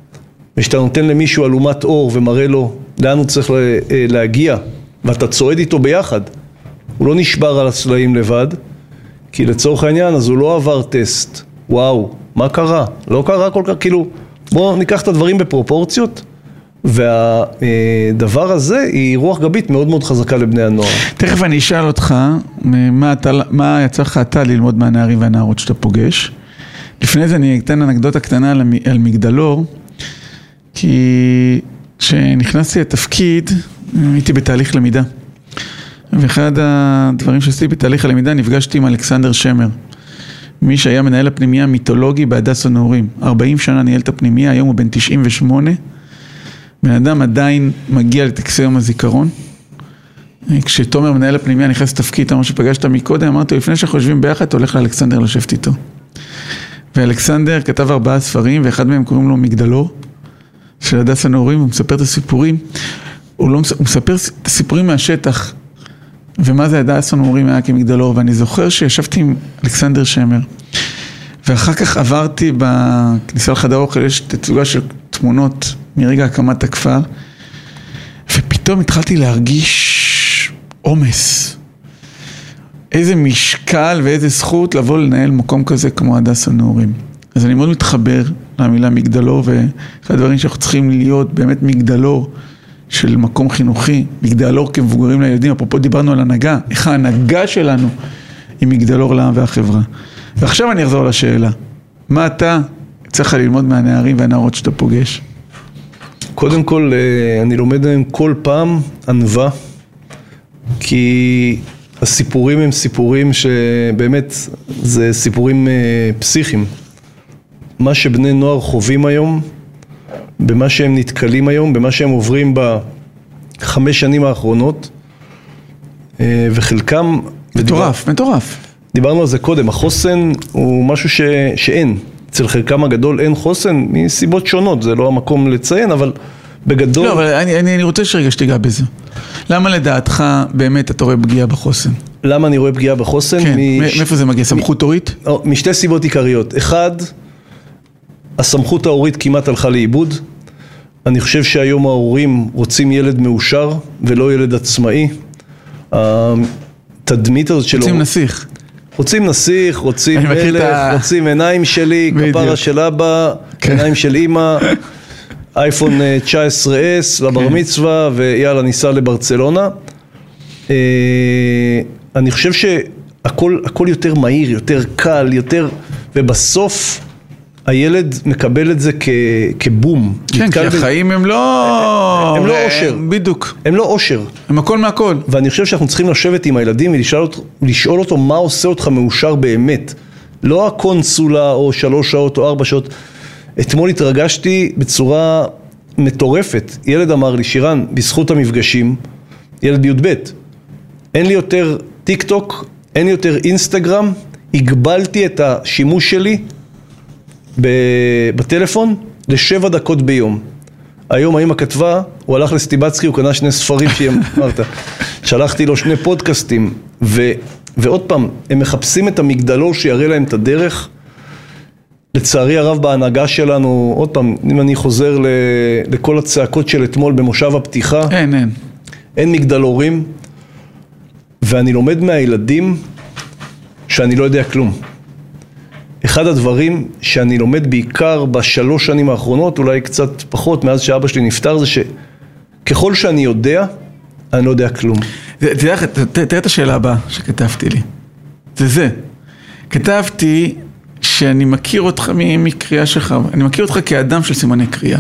ושאתה נותן למישהו אלומת אור ומראה לו לאן הוא צריך להגיע, ואתה צועד איתו ביחד, הוא לא נשבר על הסלעים לבד, כי לצורך העניין אז הוא לא עבר טסט. וואו, מה קרה? לא קרה כל כך, כאילו, בואו ניקח את הדברים בפרופורציות, והדבר הזה היא רוח גבית מאוד מאוד חזקה לבני הנוער. תכף אני אשאל אותך, מה יצא לך אתה ללמוד מהנערים והנערות שאתה פוגש? לפני זה אני אתן אנקדוטה קטנה על מגדלור, כי כשנכנסתי לתפקיד, הייתי בתהליך למידה. ואחד הדברים שעשיתי בתהליך הלמידה, נפגשתי עם אלכסנדר שמר. מי שהיה מנהל הפנימיה המיתולוגי בהדס הנעורים. 40 שנה ניהל את הפנימיה, היום הוא בן 98. בן אדם עדיין מגיע לטקסי יום הזיכרון. כשתומר מנהל הפנימיה נכנס לתפקיד, אמר שפגשת מקודם, אמרתי, לפני שחושבים ביחד, אתה הולך לאלכסנדר לשבת איתו. ואלכסנדר כתב 4 ספרים, ואחד מהם קוראים לו מגדלור, של הדס הנעורים, הוא מספר את הסיפורים. הוא מספר את הסיפורים מהשטח, ומה זה הדס הנעורים היה כמגדלור, ואני זוכר שישבתי עם אלכסנדר שמר, ואחר כך עברתי בכניסה לחדר האוכל, יש תצוגה של תמונות מרגע הקמת הכפר, ופתאום התחלתי להרגיש עומס. איזה משקל ואיזה זכות לבוא לנהל מקום כזה כמו הדס הנעורים. אז אני מאוד מתחבר למילה מגדלור, ואחד הדברים שאנחנו צריכים להיות באמת מגדלור של מקום חינוכי, מגדלור כמבוגרים לילדים. אפרופו דיברנו על הנהגה, איך ההנהגה שלנו היא מגדלור לעם והחברה. ועכשיו אני אחזור לשאלה, מה אתה צריך ללמוד מהנערים והנערות שאתה פוגש? קודם כל, אני לומד מהם כל פעם ענווה, כי הסיפורים הם סיפורים שבאמת זה סיפורים פסיכיים. מה שבני נוער חווים היום, במה שהם נתקלים היום, במה שהם עוברים ב5 שנים האחרונות, וחלקם... מטורף. דיברנו על זה קודם, החוסן הוא משהו שאין. אצל חלקם הגדול אין חוסן מסיבות שונות, זה לא המקום לציין, אבל בגדול... לא, אבל אני רוצה שרגע שתיגע בזה. למה לדעתך באמת אתה רואה פגיעה בחוסן? למה אני רואה פגיעה בחוסן? כן, מאיפה זה מגיע? סמכות הורית? משתי סיבות עיקריות. אחד, הסמכות ההורית כמעט הלכה לאיבוד. אני חושב שהיום ההורים רוצים ילד מאושר ולא ילד עצמאי. התדמית הזאת שלו... רוצים נסיך. רוצים נסיך, רוצים מלך, רוצים עיניים שלי, כפרה של אבא, עיניים של אמא, אייפון 19S לבר מצווה, ויאללה ניסע לברצלונה. אני חושב שהכל יותר מהיר, יותר קל, יותר, ובסוף הילד מקבל את זה כבום. כן, כי החיים הם לא... הם לא אושר. בדיוק. הם לא אושר. הם הכל מהכל. ואני חושב שאנחנו צריכים לשבת עם הילדים ולשאול אותו מה עושה אותך מאושר באמת. לא הקונסולה או 3 שעות או 4 שעות. אתמול התרגשתי בצורה מטורפת. ילד אמר לי, שירן, בזכות המפגשים, ילד בי"ב, אין לי יותר טיק טוק, אין לי יותר אינסטגרם, הגבלתי את השימוש שלי בטלפון ל7 דקות ביום. היום האמא כתבה, הוא הלך לסטיבצקי, הוא קנה 2 ספרים שהיא אמרת. שלחתי לו 2 פודקאסטים, ועוד פעם, הם מחפשים את המגדלור שיראה להם את הדרך. לצערי הרב בהנהגה שלנו, עוד פעם, אם אני חוזר לכל הצעקות של אתמול במושב הפתיחה, אין מגדלורים, ואני לומד מהילדים שאני לא יודע כלום. אחד הדברים שאני לומד בעיקר ב3 שנים האחרונות, אולי קצת פחות מאז שאבא שלי נפטר, זה שככל שאני יודע, אני לא יודע כלום. תראה את השאלה הבאה שכתבתי לי. זה. כתבתי שאני מכיר אותך מקריאה שלך, אני מכיר אותך כאדם של סימני קריאה.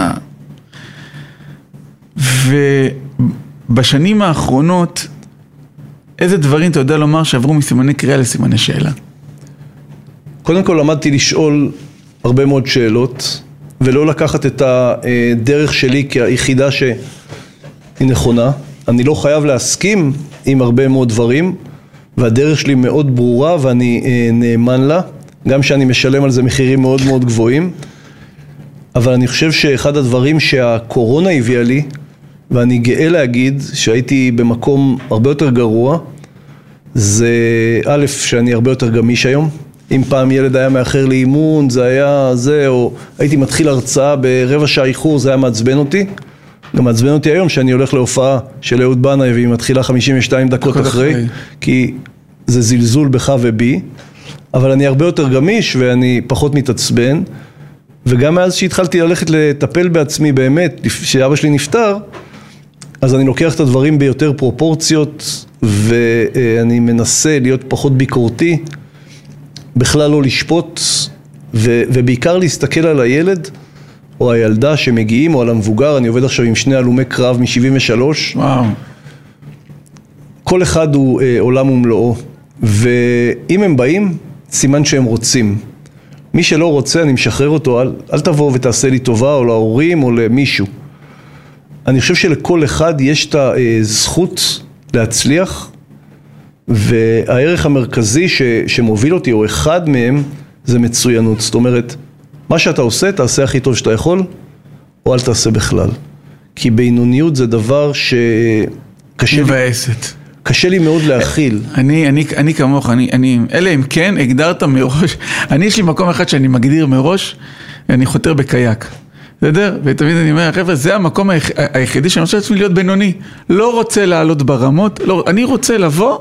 ובשנים האחרונות, איזה דברים אתה יודע לומר שעברו מסימני קריאה לסימני שאלה? קודם כל למדתי לשאול הרבה מאוד שאלות, ולא לקחת את הדרך שלי כיחידה שהיא נכונה. אני לא חייב להסכים עם הרבה מאוד דברים, והדרך שלי מאוד ברורה ואני נאמן לה, גם שאני משלם על זה מחירים מאוד מאוד גבוהים. אבל אני חושב שאחד הדברים שהקורונה הביאה לי, ואני גאה להגיד שהייתי במקום הרבה יותר גרוע, זה א', שאני הרבה יותר גמיש היום. אם פעם ילד היה מאחר לאימון, זה היה זה, או הייתי מתחיל הרצאה ברבע שעה איחור, זה היה מעצבן אותי. גם מעצבן אותי היום שאני הולך להופעה של אהוד בנאי, והיא מתחילה 52 דקות אחרי, כי זה זלזול בך ובי, אבל אני הרבה יותר גמיש ואני פחות מתעצבן, וגם מאז שהתחלתי ללכת לטפל בעצמי באמת, שאבא שלי נפטר, אז אני לוקח את הדברים ביותר פרופורציות, ואני מנסה להיות פחות ביקורתי, בכלל לא לשפוט, ובעיקר להסתכל על הילד, או הילדה שמגיעים, או על המבוגר. אני עובד עכשיו עם 2 הלומי קרב מ-73. וואו. כל אחד הוא עולם ומלואו, ואם הם באים, סימן שהם רוצים. מי שלא רוצה, אני משחרר אותו, אל תבוא ותעשה לי טובה, או להורים, או למישהו. אני חושב שלכל אחד יש את הזכות להצליח, והערך המרכזי שמוביל אותי, או אחד מהם, זה מצוינות. זאת אומרת, מה שאתה עושה, תעשה הכי טוב שאתה יכול, או אל תעשה בכלל. כי בינוניות זה דבר שקשה מבאסת. קשה לי מאוד להכיל. אני כמוך, אלה אם כן, הגדרת מראש, יש לי מקום אחד שאני מגדיר מראש, אני חותר בקייק. בסדר? ותמיד אני אומר, חבר'ה, זה המקום היחידי שאני רוצה לעצמי להיות בינוני. לא רוצה לעלות ברמות, אני רוצה לבוא,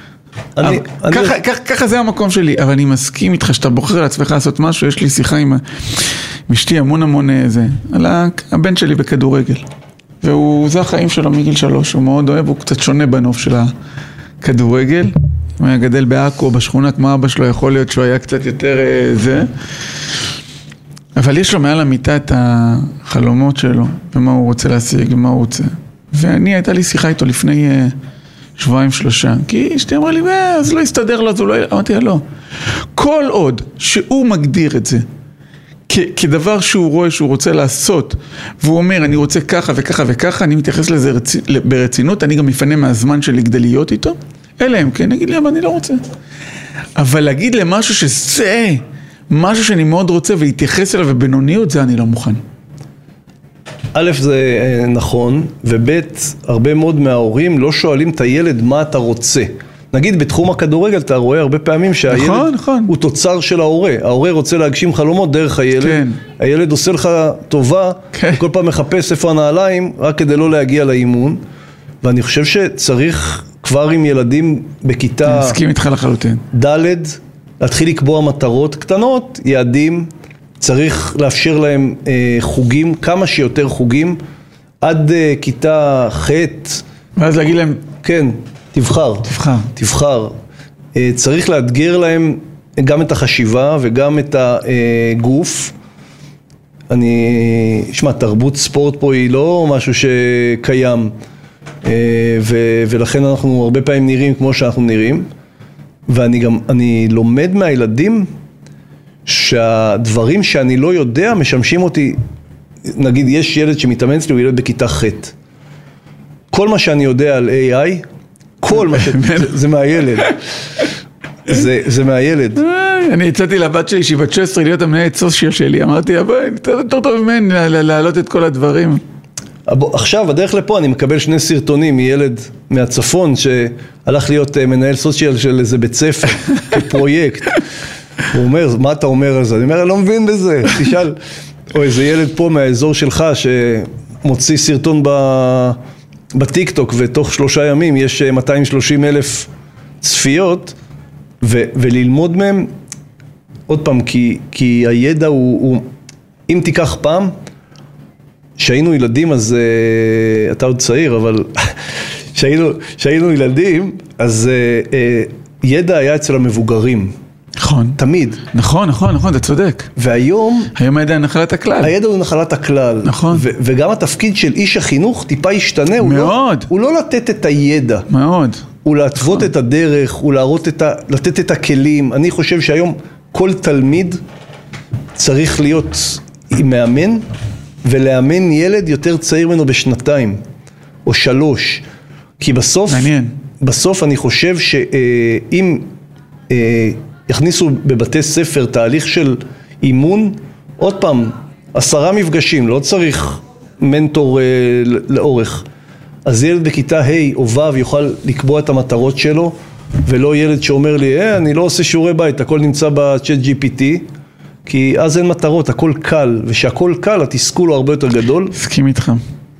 ככה זה המקום שלי, אבל אני מסכים איתך שאתה בוחר לעצמך לעשות משהו. יש לי שיחה עם אשתי המון זה, על הבן שלי בכדורגל, זה החיים שלו מגיל 3, הוא מאוד אוהב, הוא קצת שונה בנוף של הכדורגל, הוא היה גדל בעכו, בשכונה כמו אבא שלו, יכול להיות שהוא היה קצת יותר זה, אבל יש לו מעל המיטה את החלומות שלו, ומה הוא רוצה להשיג, ומה הוא רוצה. ואני הייתה לי שיחה איתו לפני 2-3 שבועות, כי אשתי אמרה לי, אז לא יסתדר לו, אז הוא לא... אמרתי לה, לא. כל עוד שהוא מגדיר את זה, כדבר שהוא רואה שהוא רוצה לעשות, והוא אומר, אני רוצה ככה וככה וככה, אני מתייחס לזה ברצינות, אני גם מפנה מהזמן שלי כדי להיות איתו, אלא הם כן, נגיד לי, אבל אני לא רוצה. אבל להגיד למשהו שזה משהו שאני מאוד רוצה ולהתייחס אליו ובינוניות, זה אני לא מוכן. א', זה נכון, וב', הרבה מאוד מההורים לא שואלים את הילד מה אתה רוצה. נגיד בתחום הכדורגל אתה רואה הרבה פעמים שהילד הוא תוצר של ההורה. ההורה רוצה להגשים חלומות דרך הילד. כן. הילד עושה לך טובה, כן. כל פעם מחפש איפה הנעליים, רק כדי לא להגיע לאימון. ואני חושב שצריך כבר עם ילדים בכיתה... מסכים איתך לחלוטין. ד' להתחיל לקבוע מטרות קטנות, יעדים. צריך לאפשר להם חוגים, כמה שיותר חוגים, עד כיתה ח'. ואז להגיד להם... כן. תבחר. צריך לאתגר להם גם את החשיבה וגם את הגוף. תרבות ספורט פה היא לא משהו שקיים, ולכן אנחנו הרבה פעמים נראים כמו שאנחנו נראים. ואני לומד מהילדים שהדברים שאני לא יודע משמשים אותי. נגיד יש ילד שמתאמן אצלי, הוא ילד בכיתה ח'. כל מה שאני יודע על AI, כל מה זה מהילד. זה מהילד. אני הצעתי לבת שלי שהיא בת 16 להיות המנהלת סושיאל שלי, אמרתי, יותר טוב ממני להעלות את כל הדברים. עכשיו, הדרך לפה אני מקבל 2 סרטונים מילד מהצפון שהלך להיות מנהל סושיאל של איזה בית ספר, כפרויקט. הוא אומר, מה אתה אומר על זה? אני אומר, אני לא מבין בזה, תשאל. או איזה ילד פה מהאזור שלך שמוציא סרטון בטיק טוק, ותוך 3 ימים יש 230,000 צפיות, וללמוד מהם, עוד פעם, כי הידע הוא, אם תיקח פעם, שהיינו ילדים, אז אתה עוד צעיר, אבל שהיינו ילדים, אז ידע היה אצל המבוגרים. נכון. תמיד. נכון, אתה צודק. והיום... היום הידע הוא נחלת הכלל. הידע הוא נחלת הכלל. נכון. וגם התפקיד של איש החינוך טיפה ישתנה. מאוד. הוא לא לתת את הידע. מאוד. הוא להתוות את הדרך, הוא לתת את הכלים. אני חושב שהיום כל תלמיד צריך להיות עם מאמן, ולאמן ילד יותר צעיר ממנו ב2 או 3. כי בסוף... מעניין. בסוף אני חושב שאם... יכניסו בבתי ספר תהליך של אימון, עוד פעם, 10 מפגשים, לא צריך מנטור לאורך. אז ילד בכיתה ה' או ו' יוכל לקבוע את המטרות שלו, ולא ילד שאומר לי, אני לא עושה שיעורי בית, הכל נמצא בצ'אט GPT, כי אז אין מטרות, הכל קל, ושהכל קל, התסכול הוא הרבה יותר גדול. מסכים איתך.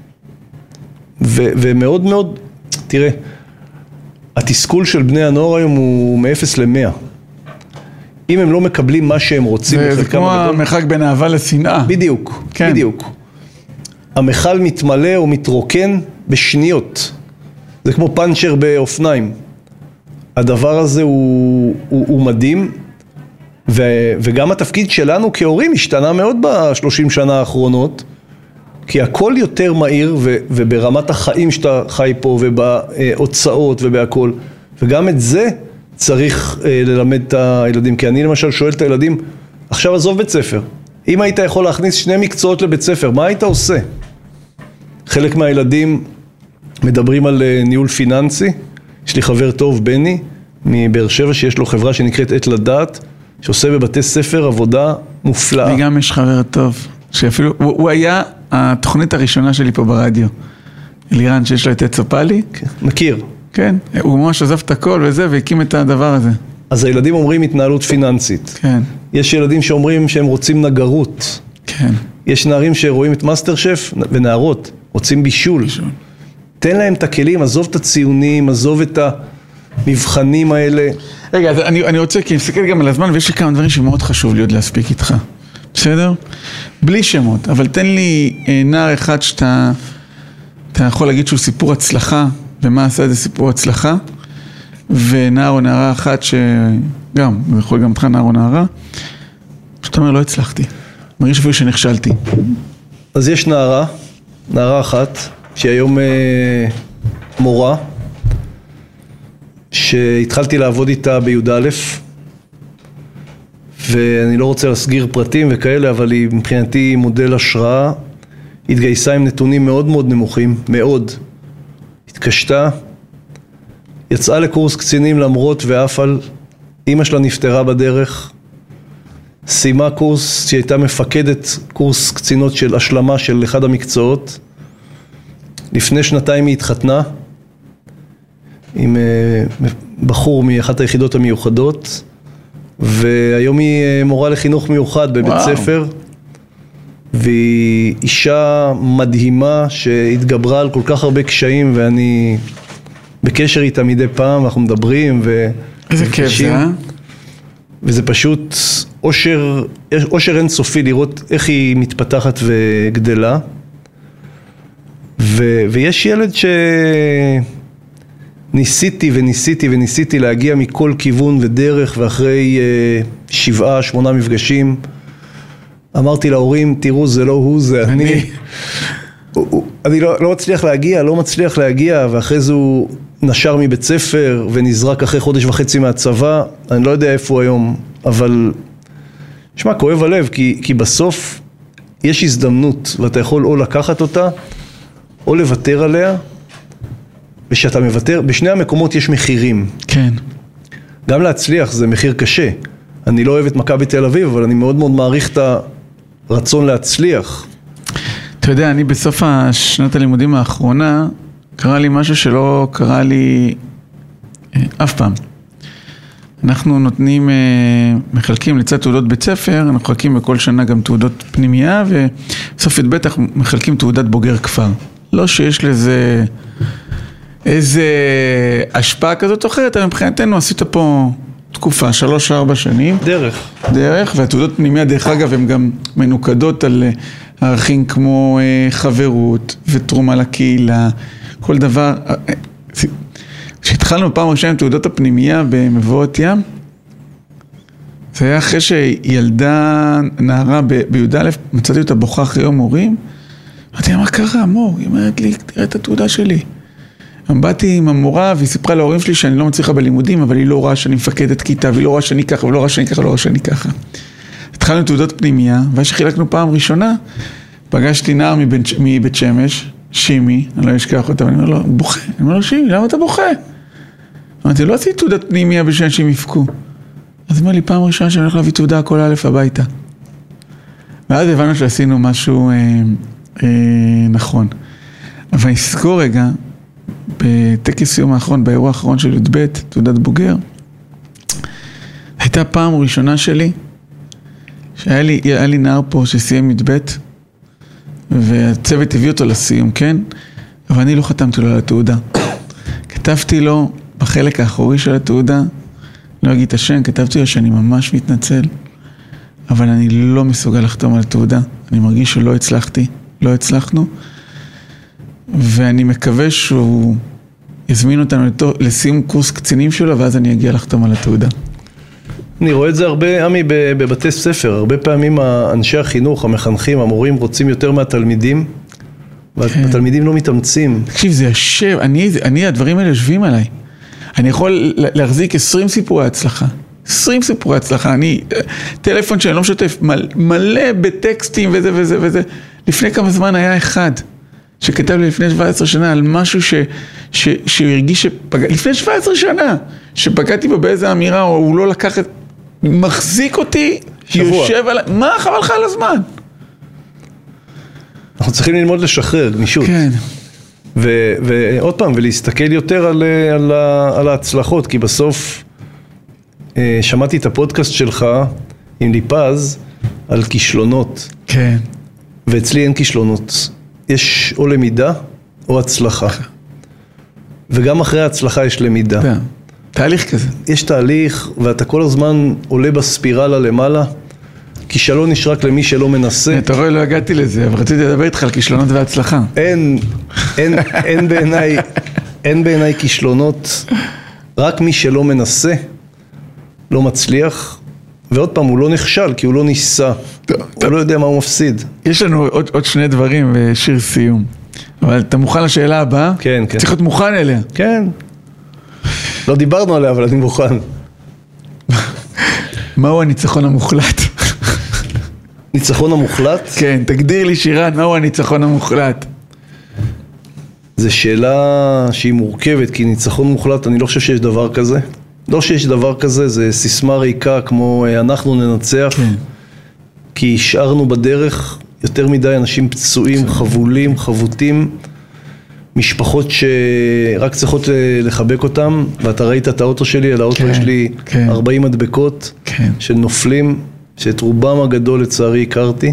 ומאוד מאוד, תראה, התסכול של בני הנוער היום הוא מ-0 ל-100. אם הם לא מקבלים מה שהם רוצים, זה כמו המרחק בין אהבה לשנאה. בדיוק, כן. בדיוק. המכל מתמלא או מתרוקן בשניות. זה כמו פאנצ'ר באופניים. הדבר הזה הוא מדהים, וגם התפקיד שלנו כהורים השתנה מאוד ב-30 שנה האחרונות, כי הכל יותר מהיר, וברמת החיים שאתה חי פה, ובהוצאות ובהכל, וגם את זה צריך ללמד את הילדים, כי אני למשל שואל את הילדים, עכשיו עזוב בית ספר, אם היית יכול להכניס 2 מקצועות לבית ספר, מה היית עושה? חלק מהילדים מדברים על ניהול פיננסי, יש לי חבר טוב, בני, מבאר שבע, שיש לו חברה שנקראת עת לדעת, שעושה בבתי ספר עבודה מופלאה. וגם יש חבר טוב, שאפילו, הוא היה התוכנית הראשונה שלי פה ברדיו, אלירן, שיש לו את עת סופלי. מכיר. כן, הוא ממש עזב את הכל וזה, והקים את הדבר הזה. אז הילדים אומרים התנהלות פיננסית. כן. יש ילדים שאומרים שהם רוצים נגרות. כן. יש נערים שרואים את מאסטר שף, ונערות, רוצים בישול. תן להם את הכלים, עזוב את הציונים, עזוב את המבחנים האלה. רגע, אז אני רוצה, כי אני מסתכל גם על הזמן, ויש לי כמה דברים שמאוד חשוב לי עוד להספיק איתך. בסדר? בלי שמות, אבל תן לי נער אחד שאתה יכול להגיד שהוא סיפור הצלחה, ומה עשה את זה סיפור הצלחה, ונער או נערה אחת שגם, זה יכול גם אותך נער או נערה, שאתה אומר לא הצלחתי, מרגיש אפילו שנכשלתי. אז יש נערה אחת, שהיום מורה, שהתחלתי לעבוד איתה בי"א, ואני לא רוצה להסגיר פרטים וכאלה, אבל היא מבחינתי מודל השראה, התגייסה עם נתונים מאוד מאוד נמוכים, מאוד. התקשתה, יצאה לקורס קצינים למרות ואף על, אמא שלה נפטרה בדרך, סיימה קורס שהיא הייתה מפקדת קורס קצינות של השלמה של אחד המקצועות, לפני 2 היא התחתנה עם בחור מאחת היחידות המיוחדות, והיום היא מורה לחינוך מיוחד בבית ספר, והיא אישה מדהימה שהתגברה על כל כך הרבה קשיים, ואני בקשר איתה מדי פעם, אנחנו מדברים איזה כיף זה, וזה פשוט אושר אינסופי לראות איך היא מתפתחת וגדלה. ויש ילד שניסיתי להגיע מכל כיוון ודרך, ואחרי 7-8 מפגשים אמרתי להורים, תראו, זה לא הוא, זה אני לא מצליח להגיע, ואחרי זה הוא נשר מבית ספר ונזרק אחרי 1.5 חודש מהצבא, אני לא יודע איפה הוא היום, אבל שמע, כואב הלב, כי בסוף יש הזדמנות, ואתה יכול או לקחת אותה, או לוותר עליה, ושאתה מוותר, בשני המקומות יש מחירים. כן. גם להצליח זה מחיר קשה. אני לא אוהב את מכבי תל אביב, אבל אני מאוד מאוד מעריך את הרצון להצליח. אתה יודע, אני בסוף שנת הלימודים האחרונה, קרה לי משהו שלא קרה לי אף פעם. אנחנו נותנים, מחלקים לצד תעודות בית ספר, אנחנו מחלקים בכל שנה גם תעודות פנימייה, ובסוף י"ב אנחנו מחלקים תעודת בוגר כפר. לא שיש לזה איזה השפעה כזאת או אחרת, אבל מבחינתנו עשית פה תקופה, 3-4 שנים. דרך, והתעודות פנימיה דרך אגב הן גם מנוקדות על ערכים כמו חברות ותרומה לקהילה, כל דבר. כשהתחלנו פעם ראשונה עם תעודות הפנימיה במבואות ים, זה היה אחרי שילדה נערה בי"א, מצאתי אותה בוכה אחרי יום הורים, אמרתי, מה קרה, מור? היא אומרת לי, תראה את התעודה שלי. באתי עם המורה והיא סיפרה להורים שלי שאני לא מצליחה בלימודים, אבל היא לא רואה שאני מפקדת כיתה, והיא לא רואה שאני ככה, ולא רואה שאני ככה, ולא רואה שאני ככה. התחלנו תעודות פנימיה, ואז שחילקנו פעם ראשונה, פגשתי נער מבית שמש, שימי, אני לא אשכח אותה, ואני אומר לו, הוא בוכה. אני אומר לו, שימי, למה אתה בוכה? אמרתי, לא עשיתי תעודת פנימיה בשביל אנשים יפקו. אז הוא אומר לי, פעם ראשונה שאני הולך להביא תעודה כל א' הביתה. ואז הבנו שעשינו משהו נכון. אבל נזכור רגע, בטקס סיום האחרון, באירוע האחרון של י"ב, תעודת בוגר, הייתה פעם ראשונה שלי, שהיה לי נער פה שסיים י"ב, והצוות הביא אותו לסיום, כן? אבל אני לא חתמתי לו על התעודה. כתבתי לו בחלק האחורי של התעודה, לא אגיד את השם, כתבתי לו שאני ממש מתנצל, אבל אני לא מסוגל לחתום על התעודה. אני מרגיש שלא הצלחתי, לא הצלחנו, ואני מקווה שהוא יזמין אותנו לסיום קורס קצינים שלו, ואז אני אגיע לחתום על התעודה. אני רואה את זה הרבה, עמי, בבתי ספר. הרבה פעמים אנשי החינוך, המחנכים, המורים רוצים יותר מהתלמידים, והתלמידים לא מתאמצים. תקשיב, זה יושב, הדברים האלה יושבים עליי. אני יכול להחזיק 20 סיפורי הצלחה. 20 סיפורי הצלחה. טלפון שאני לא משתף, מלא בטקסטים וזה וזה וזה. לפני כמה זמן היה אחד שכתב לי לפני 17 שנה על משהו שהוא הרגיש לפני 17 שנה, שפגעתי בו באיזה אמירה, או הוא לא לקח את... מחזיק אותי, יושב עליי, מה חבל לך על הזמן? אנחנו צריכים ללמוד לשחרר, גמישות. כן. ועוד פעם, ולהסתכל יותר על ההצלחות, כי בסוף שמעתי את הפודקאסט שלך עם ליפז על כישלונות. כן. ואצלי אין כישלונות. יש או למידה או הצלחה. וגם אחרי ההצלחה יש למידה. כן. תהליך כזה. יש תהליך, ואתה כל הזמן עולה בספירלה למעלה. כישלון יש רק למי שלא מנסה. אתה רואה, לא הגעתי לזה, אבל רציתי לדבר איתך על כישלונות והצלחה. אין בעיניי כישלונות, רק מי שלא מנסה, לא מצליח, ועוד פעם, הוא לא נכשל, כי הוא לא ניסה. הוא לא יודע מה הוא מפסיד. יש לנו עוד שני דברים ושיר סיום. אבל אתה מוכן לשאלה הבאה? כן, כן. צריך להיות מוכן אליה. כן. לא דיברנו עליה, אבל אני מוכן. מהו הניצחון המוחלט? ניצחון המוחלט? כן, תגדיר לי שירן, מהו הניצחון המוחלט? זו שאלה שהיא מורכבת, כי ניצחון מוחלט, אני לא חושב שיש דבר כזה. לא שיש דבר כזה, זה סיסמה ריקה כמו אנחנו ננצח. כן. כי השארנו בדרך יותר מדי אנשים פצועים, חבולים, חבוטים, משפחות שרק צריכות לחבק אותם, ואתה ראית את האוטו שלי, על האוטו יש לי 40 מדבקות של נופלים, שאת רובם הגדול לצערי הכרתי.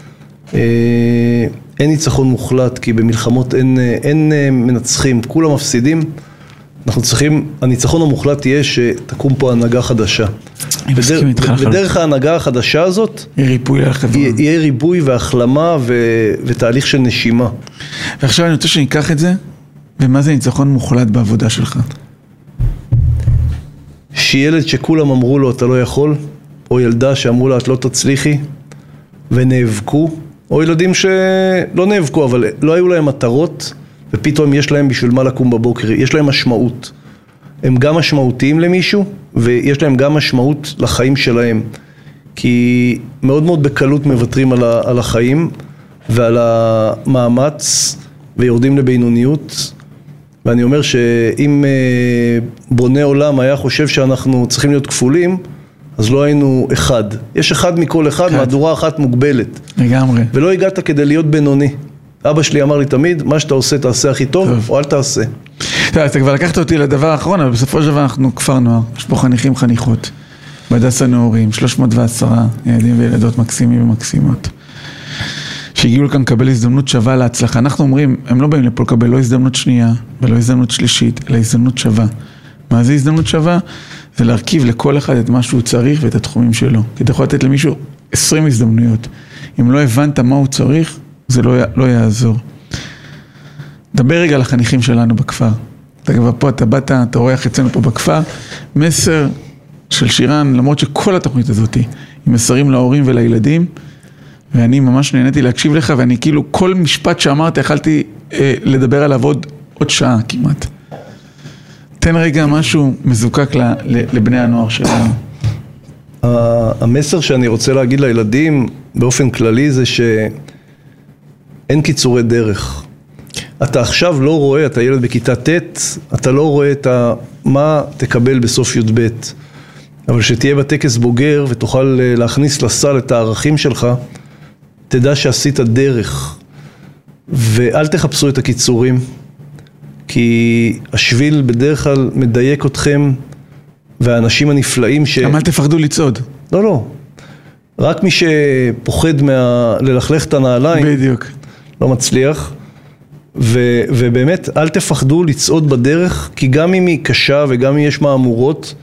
אין ניצחון מוחלט, כי במלחמות אין מנצחים, כולם מפסידים. אנחנו צריכים, הניצחון המוחלט תהיה שתקום פה הנהגה חדשה. בדרך ההנהגה החדשה הזאת, יהיה ריבוי והחלמה ותהליך של נשימה. ועכשיו אני רוצה שניקח את זה, ומה זה ניצחון מוחלט בעבודה שלך? שילד שכולם אמרו לו אתה לא יכול, או ילדה שאמרו לה את לא תצליחי, ונאבקו, או ילדים שלא נאבקו, אבל לא היו להם מטרות, ופתאום יש להם בשביל מה לקום בבוקר, יש להם משמעות. הם גם משמעותיים למישהו, ויש להם גם משמעות לחיים שלהם. כי מאוד מאוד בקלות מוותרים על החיים, ועל המאמץ, ויורדים לבינוניות. ואני אומר שאם בונה עולם היה חושב שאנחנו צריכים להיות כפולים, אז לא היינו אחד. יש אחד מכל אחד, מהדורה אחת מוגבלת. לגמרי. ולא הגעת כדי להיות בינוני. אבא שלי אמר לי תמיד, מה שאתה עושה תעשה הכי טוב, או אל תעשה. אז אתה כבר לקחת אותי לדבר האחרון, אבל בסופו של דבר אנחנו כפר נוער, יש פה חניכים חניכות, בהדס הנעורים, 310 ילדים וילדות מקסימים ומקסימות, שהגיעו לכאן לקבל הזדמנות שווה להצלחה. אנחנו אומרים, הם לא באים לפה לקבל לא הזדמנות שנייה, ולא הזדמנות שלישית, אלא הזדמנות שווה. מה זה הזדמנות שווה? זה להרכיב לכל אחד את מה שהוא צריך ואת התחומים שלו. כי אתה יכול לתת למישהו 20 הזדמנויות. אם לא הבנת מה הוא צריך, זה לא יעזור. דבר רגע על החניכים שלנו בכפר. אתה כבר פה, אתה באת, אתה רואה אצלנו פה בכפר, מסר של שירן, למרות שכל התוכנית הזאת היא מסרים להורים ולילדים, ואני ממש נהניתי להקשיב לך, ואני כאילו כל משפט שאמרתי, יכלתי לדבר עליו עוד שעה כמעט. תן רגע משהו מזוקק לבני הנוער שלנו. המסר שאני רוצה להגיד לילדים באופן כללי זה שאין קיצורי דרך. אתה עכשיו לא רואה, אתה ילד בכיתה ט', אתה לא רואה מה תקבל בסוף י"ב. אבל שתהיה בטקס בוגר ותוכל להכניס לסל את הערכים שלך, תדע שעשית דרך. ואל תחפשו את הקיצורים, כי השביל בדרך כלל מדייק אתכם, והאנשים הנפלאים גם אל תפחדו לצעוד. לא. רק מי שפוחד ללכלך את הנעליים, בדיוק. לא מצליח. ובאמת, אל תפחדו לצעוד בדרך, כי גם אם היא קשה וגם אם יש מהמורות,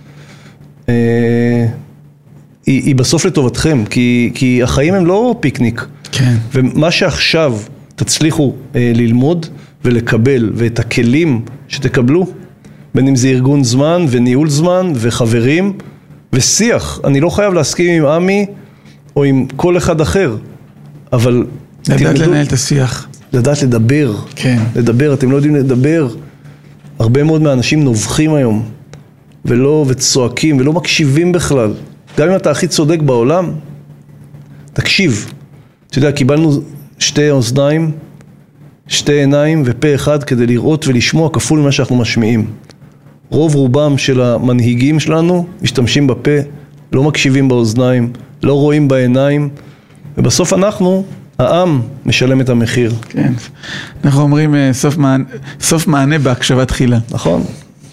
היא בסוף לטובתכם, כי החיים הם לא פיקניק. כן. ומה שעכשיו תצליחו ללמוד ולקבל, ואת הכלים שתקבלו, בין אם זה ארגון זמן וניהול זמן וחברים ושיח. אני לא חייב להסכים עם עמי או עם כל אחד אחר, אבל לדעת לנהל את השיח. לדעת לדבר. כן. לדבר, אתם לא יודעים לדבר. הרבה מאוד מהאנשים נובחים היום, וצועקים, ולא מקשיבים בכלל. גם אם אתה הכי צודק בעולם, תקשיב. אתה יודע, קיבלנו 2 אוזניים, 2 עיניים ופה אחד כדי לראות ולשמוע כפול ממה שאנחנו משמיעים. רובם של המנהיגים שלנו משתמשים בפה, לא מקשיבים באוזניים, לא רואים בעיניים, ובסוף אנחנו, העם, משלם את המחיר. כן. אנחנו אומרים סוף מענה בהקשבה תחילה. נכון.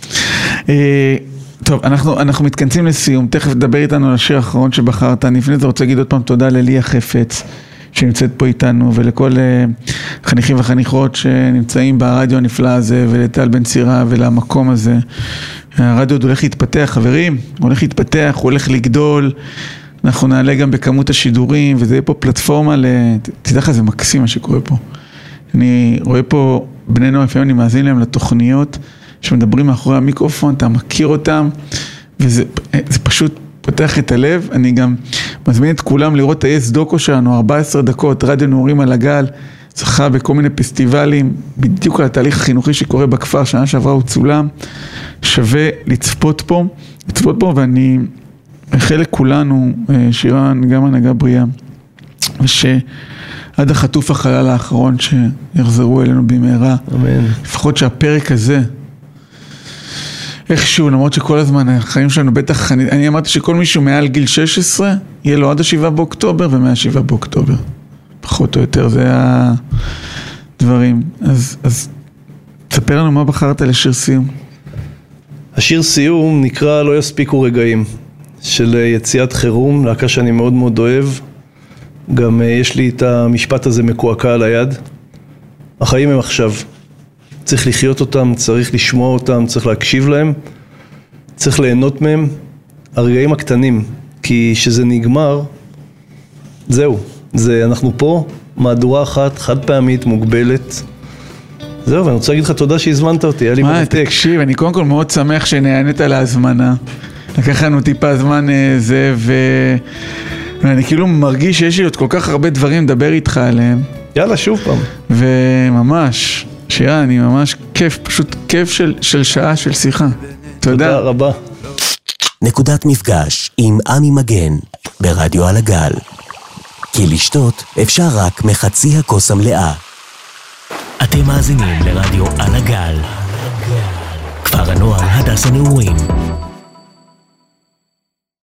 טוב, אנחנו מתכנסים לסיום. תכף תדבר איתנו על השיר האחרון שבחרת. אני לפני זה רוצה להגיד עוד פעם תודה לליה חפץ, שנמצאת פה איתנו, ולכל חניכים וחניכות שנמצאים ברדיו הנפלא הזה, ולטל בן צירה ולמקום הזה. הרדיו עוד הולך להתפתח, חברים, הוא הולך להתפתח, הוא הולך לגדול, אנחנו נעלה גם בכמות השידורים, וזה יהיה פה פלטפורמה תדע לך, זה מקסים מה שקורה פה. אני רואה פה בני נוער, לפעמים אני מאזין להם לתוכניות, שמדברים מאחורי המיקרופון, אתה מכיר אותם, וזה פשוט פותח את הלב. אני גם מזמין את כולם לראות את היס דוקו שלנו, 14 דקות, רדיו נעורים על הגל, זכה בכל מיני פסטיבלים, בדיוק על התהליך החינוכי שקורה בכפר, שנה שעברה הוא צולם, שווה לצפות פה, ואני חלק כולנו, שירן, גם הנהגה בריאה, ושעד החטוף החלל האחרון שיחזרו אלינו במהרה, אמן. לפחות שהפרק הזה, איכשהו, למרות שכל הזמן החיים שלנו בטח, אני אמרתי שכל מישהו מעל גיל 16, יהיה לו עד 7 באוקטובר ומה7 באוקטובר. פחות או יותר, זה הדברים. אז תספר לנו מה בחרת לשיר סיום. השיר סיום נקרא לא יספיקו רגעים, של יציאת חירום, להקה שאני מאוד מאוד אוהב. גם יש לי את המשפט הזה מקועקע על היד. החיים הם עכשיו. צריך לחיות אותם, צריך לשמוע אותם, צריך להקשיב להם, צריך ליהנות מהם. הרגעים הקטנים, כי שזה נגמר, זהו. אנחנו פה, מהדורה אחת, חד פעמית, מוגבלת. זהו, ואני רוצה להגיד לך תודה שהזמנת אותי, היה לי מרתק. תקשיב, אני קודם כל מאוד שמח שנענית על ההזמנה. לקח לנו טיפה זמן זה, ואני כאילו מרגיש שיש לי עוד כל כך הרבה דברים לדבר איתך עליהם. יאללה, שוב פעם. וממש, שירה, אני ממש כיף, פשוט כיף של שעה של שיחה. תודה רבה. נקודת מפגש עם עמי מגן ברדיו על הגל. כי לשתות אפשר רק מחצי הכוס המלאה. אתם מאזינים לרדיו על הגל. כפר הנוער הדס הנעורים.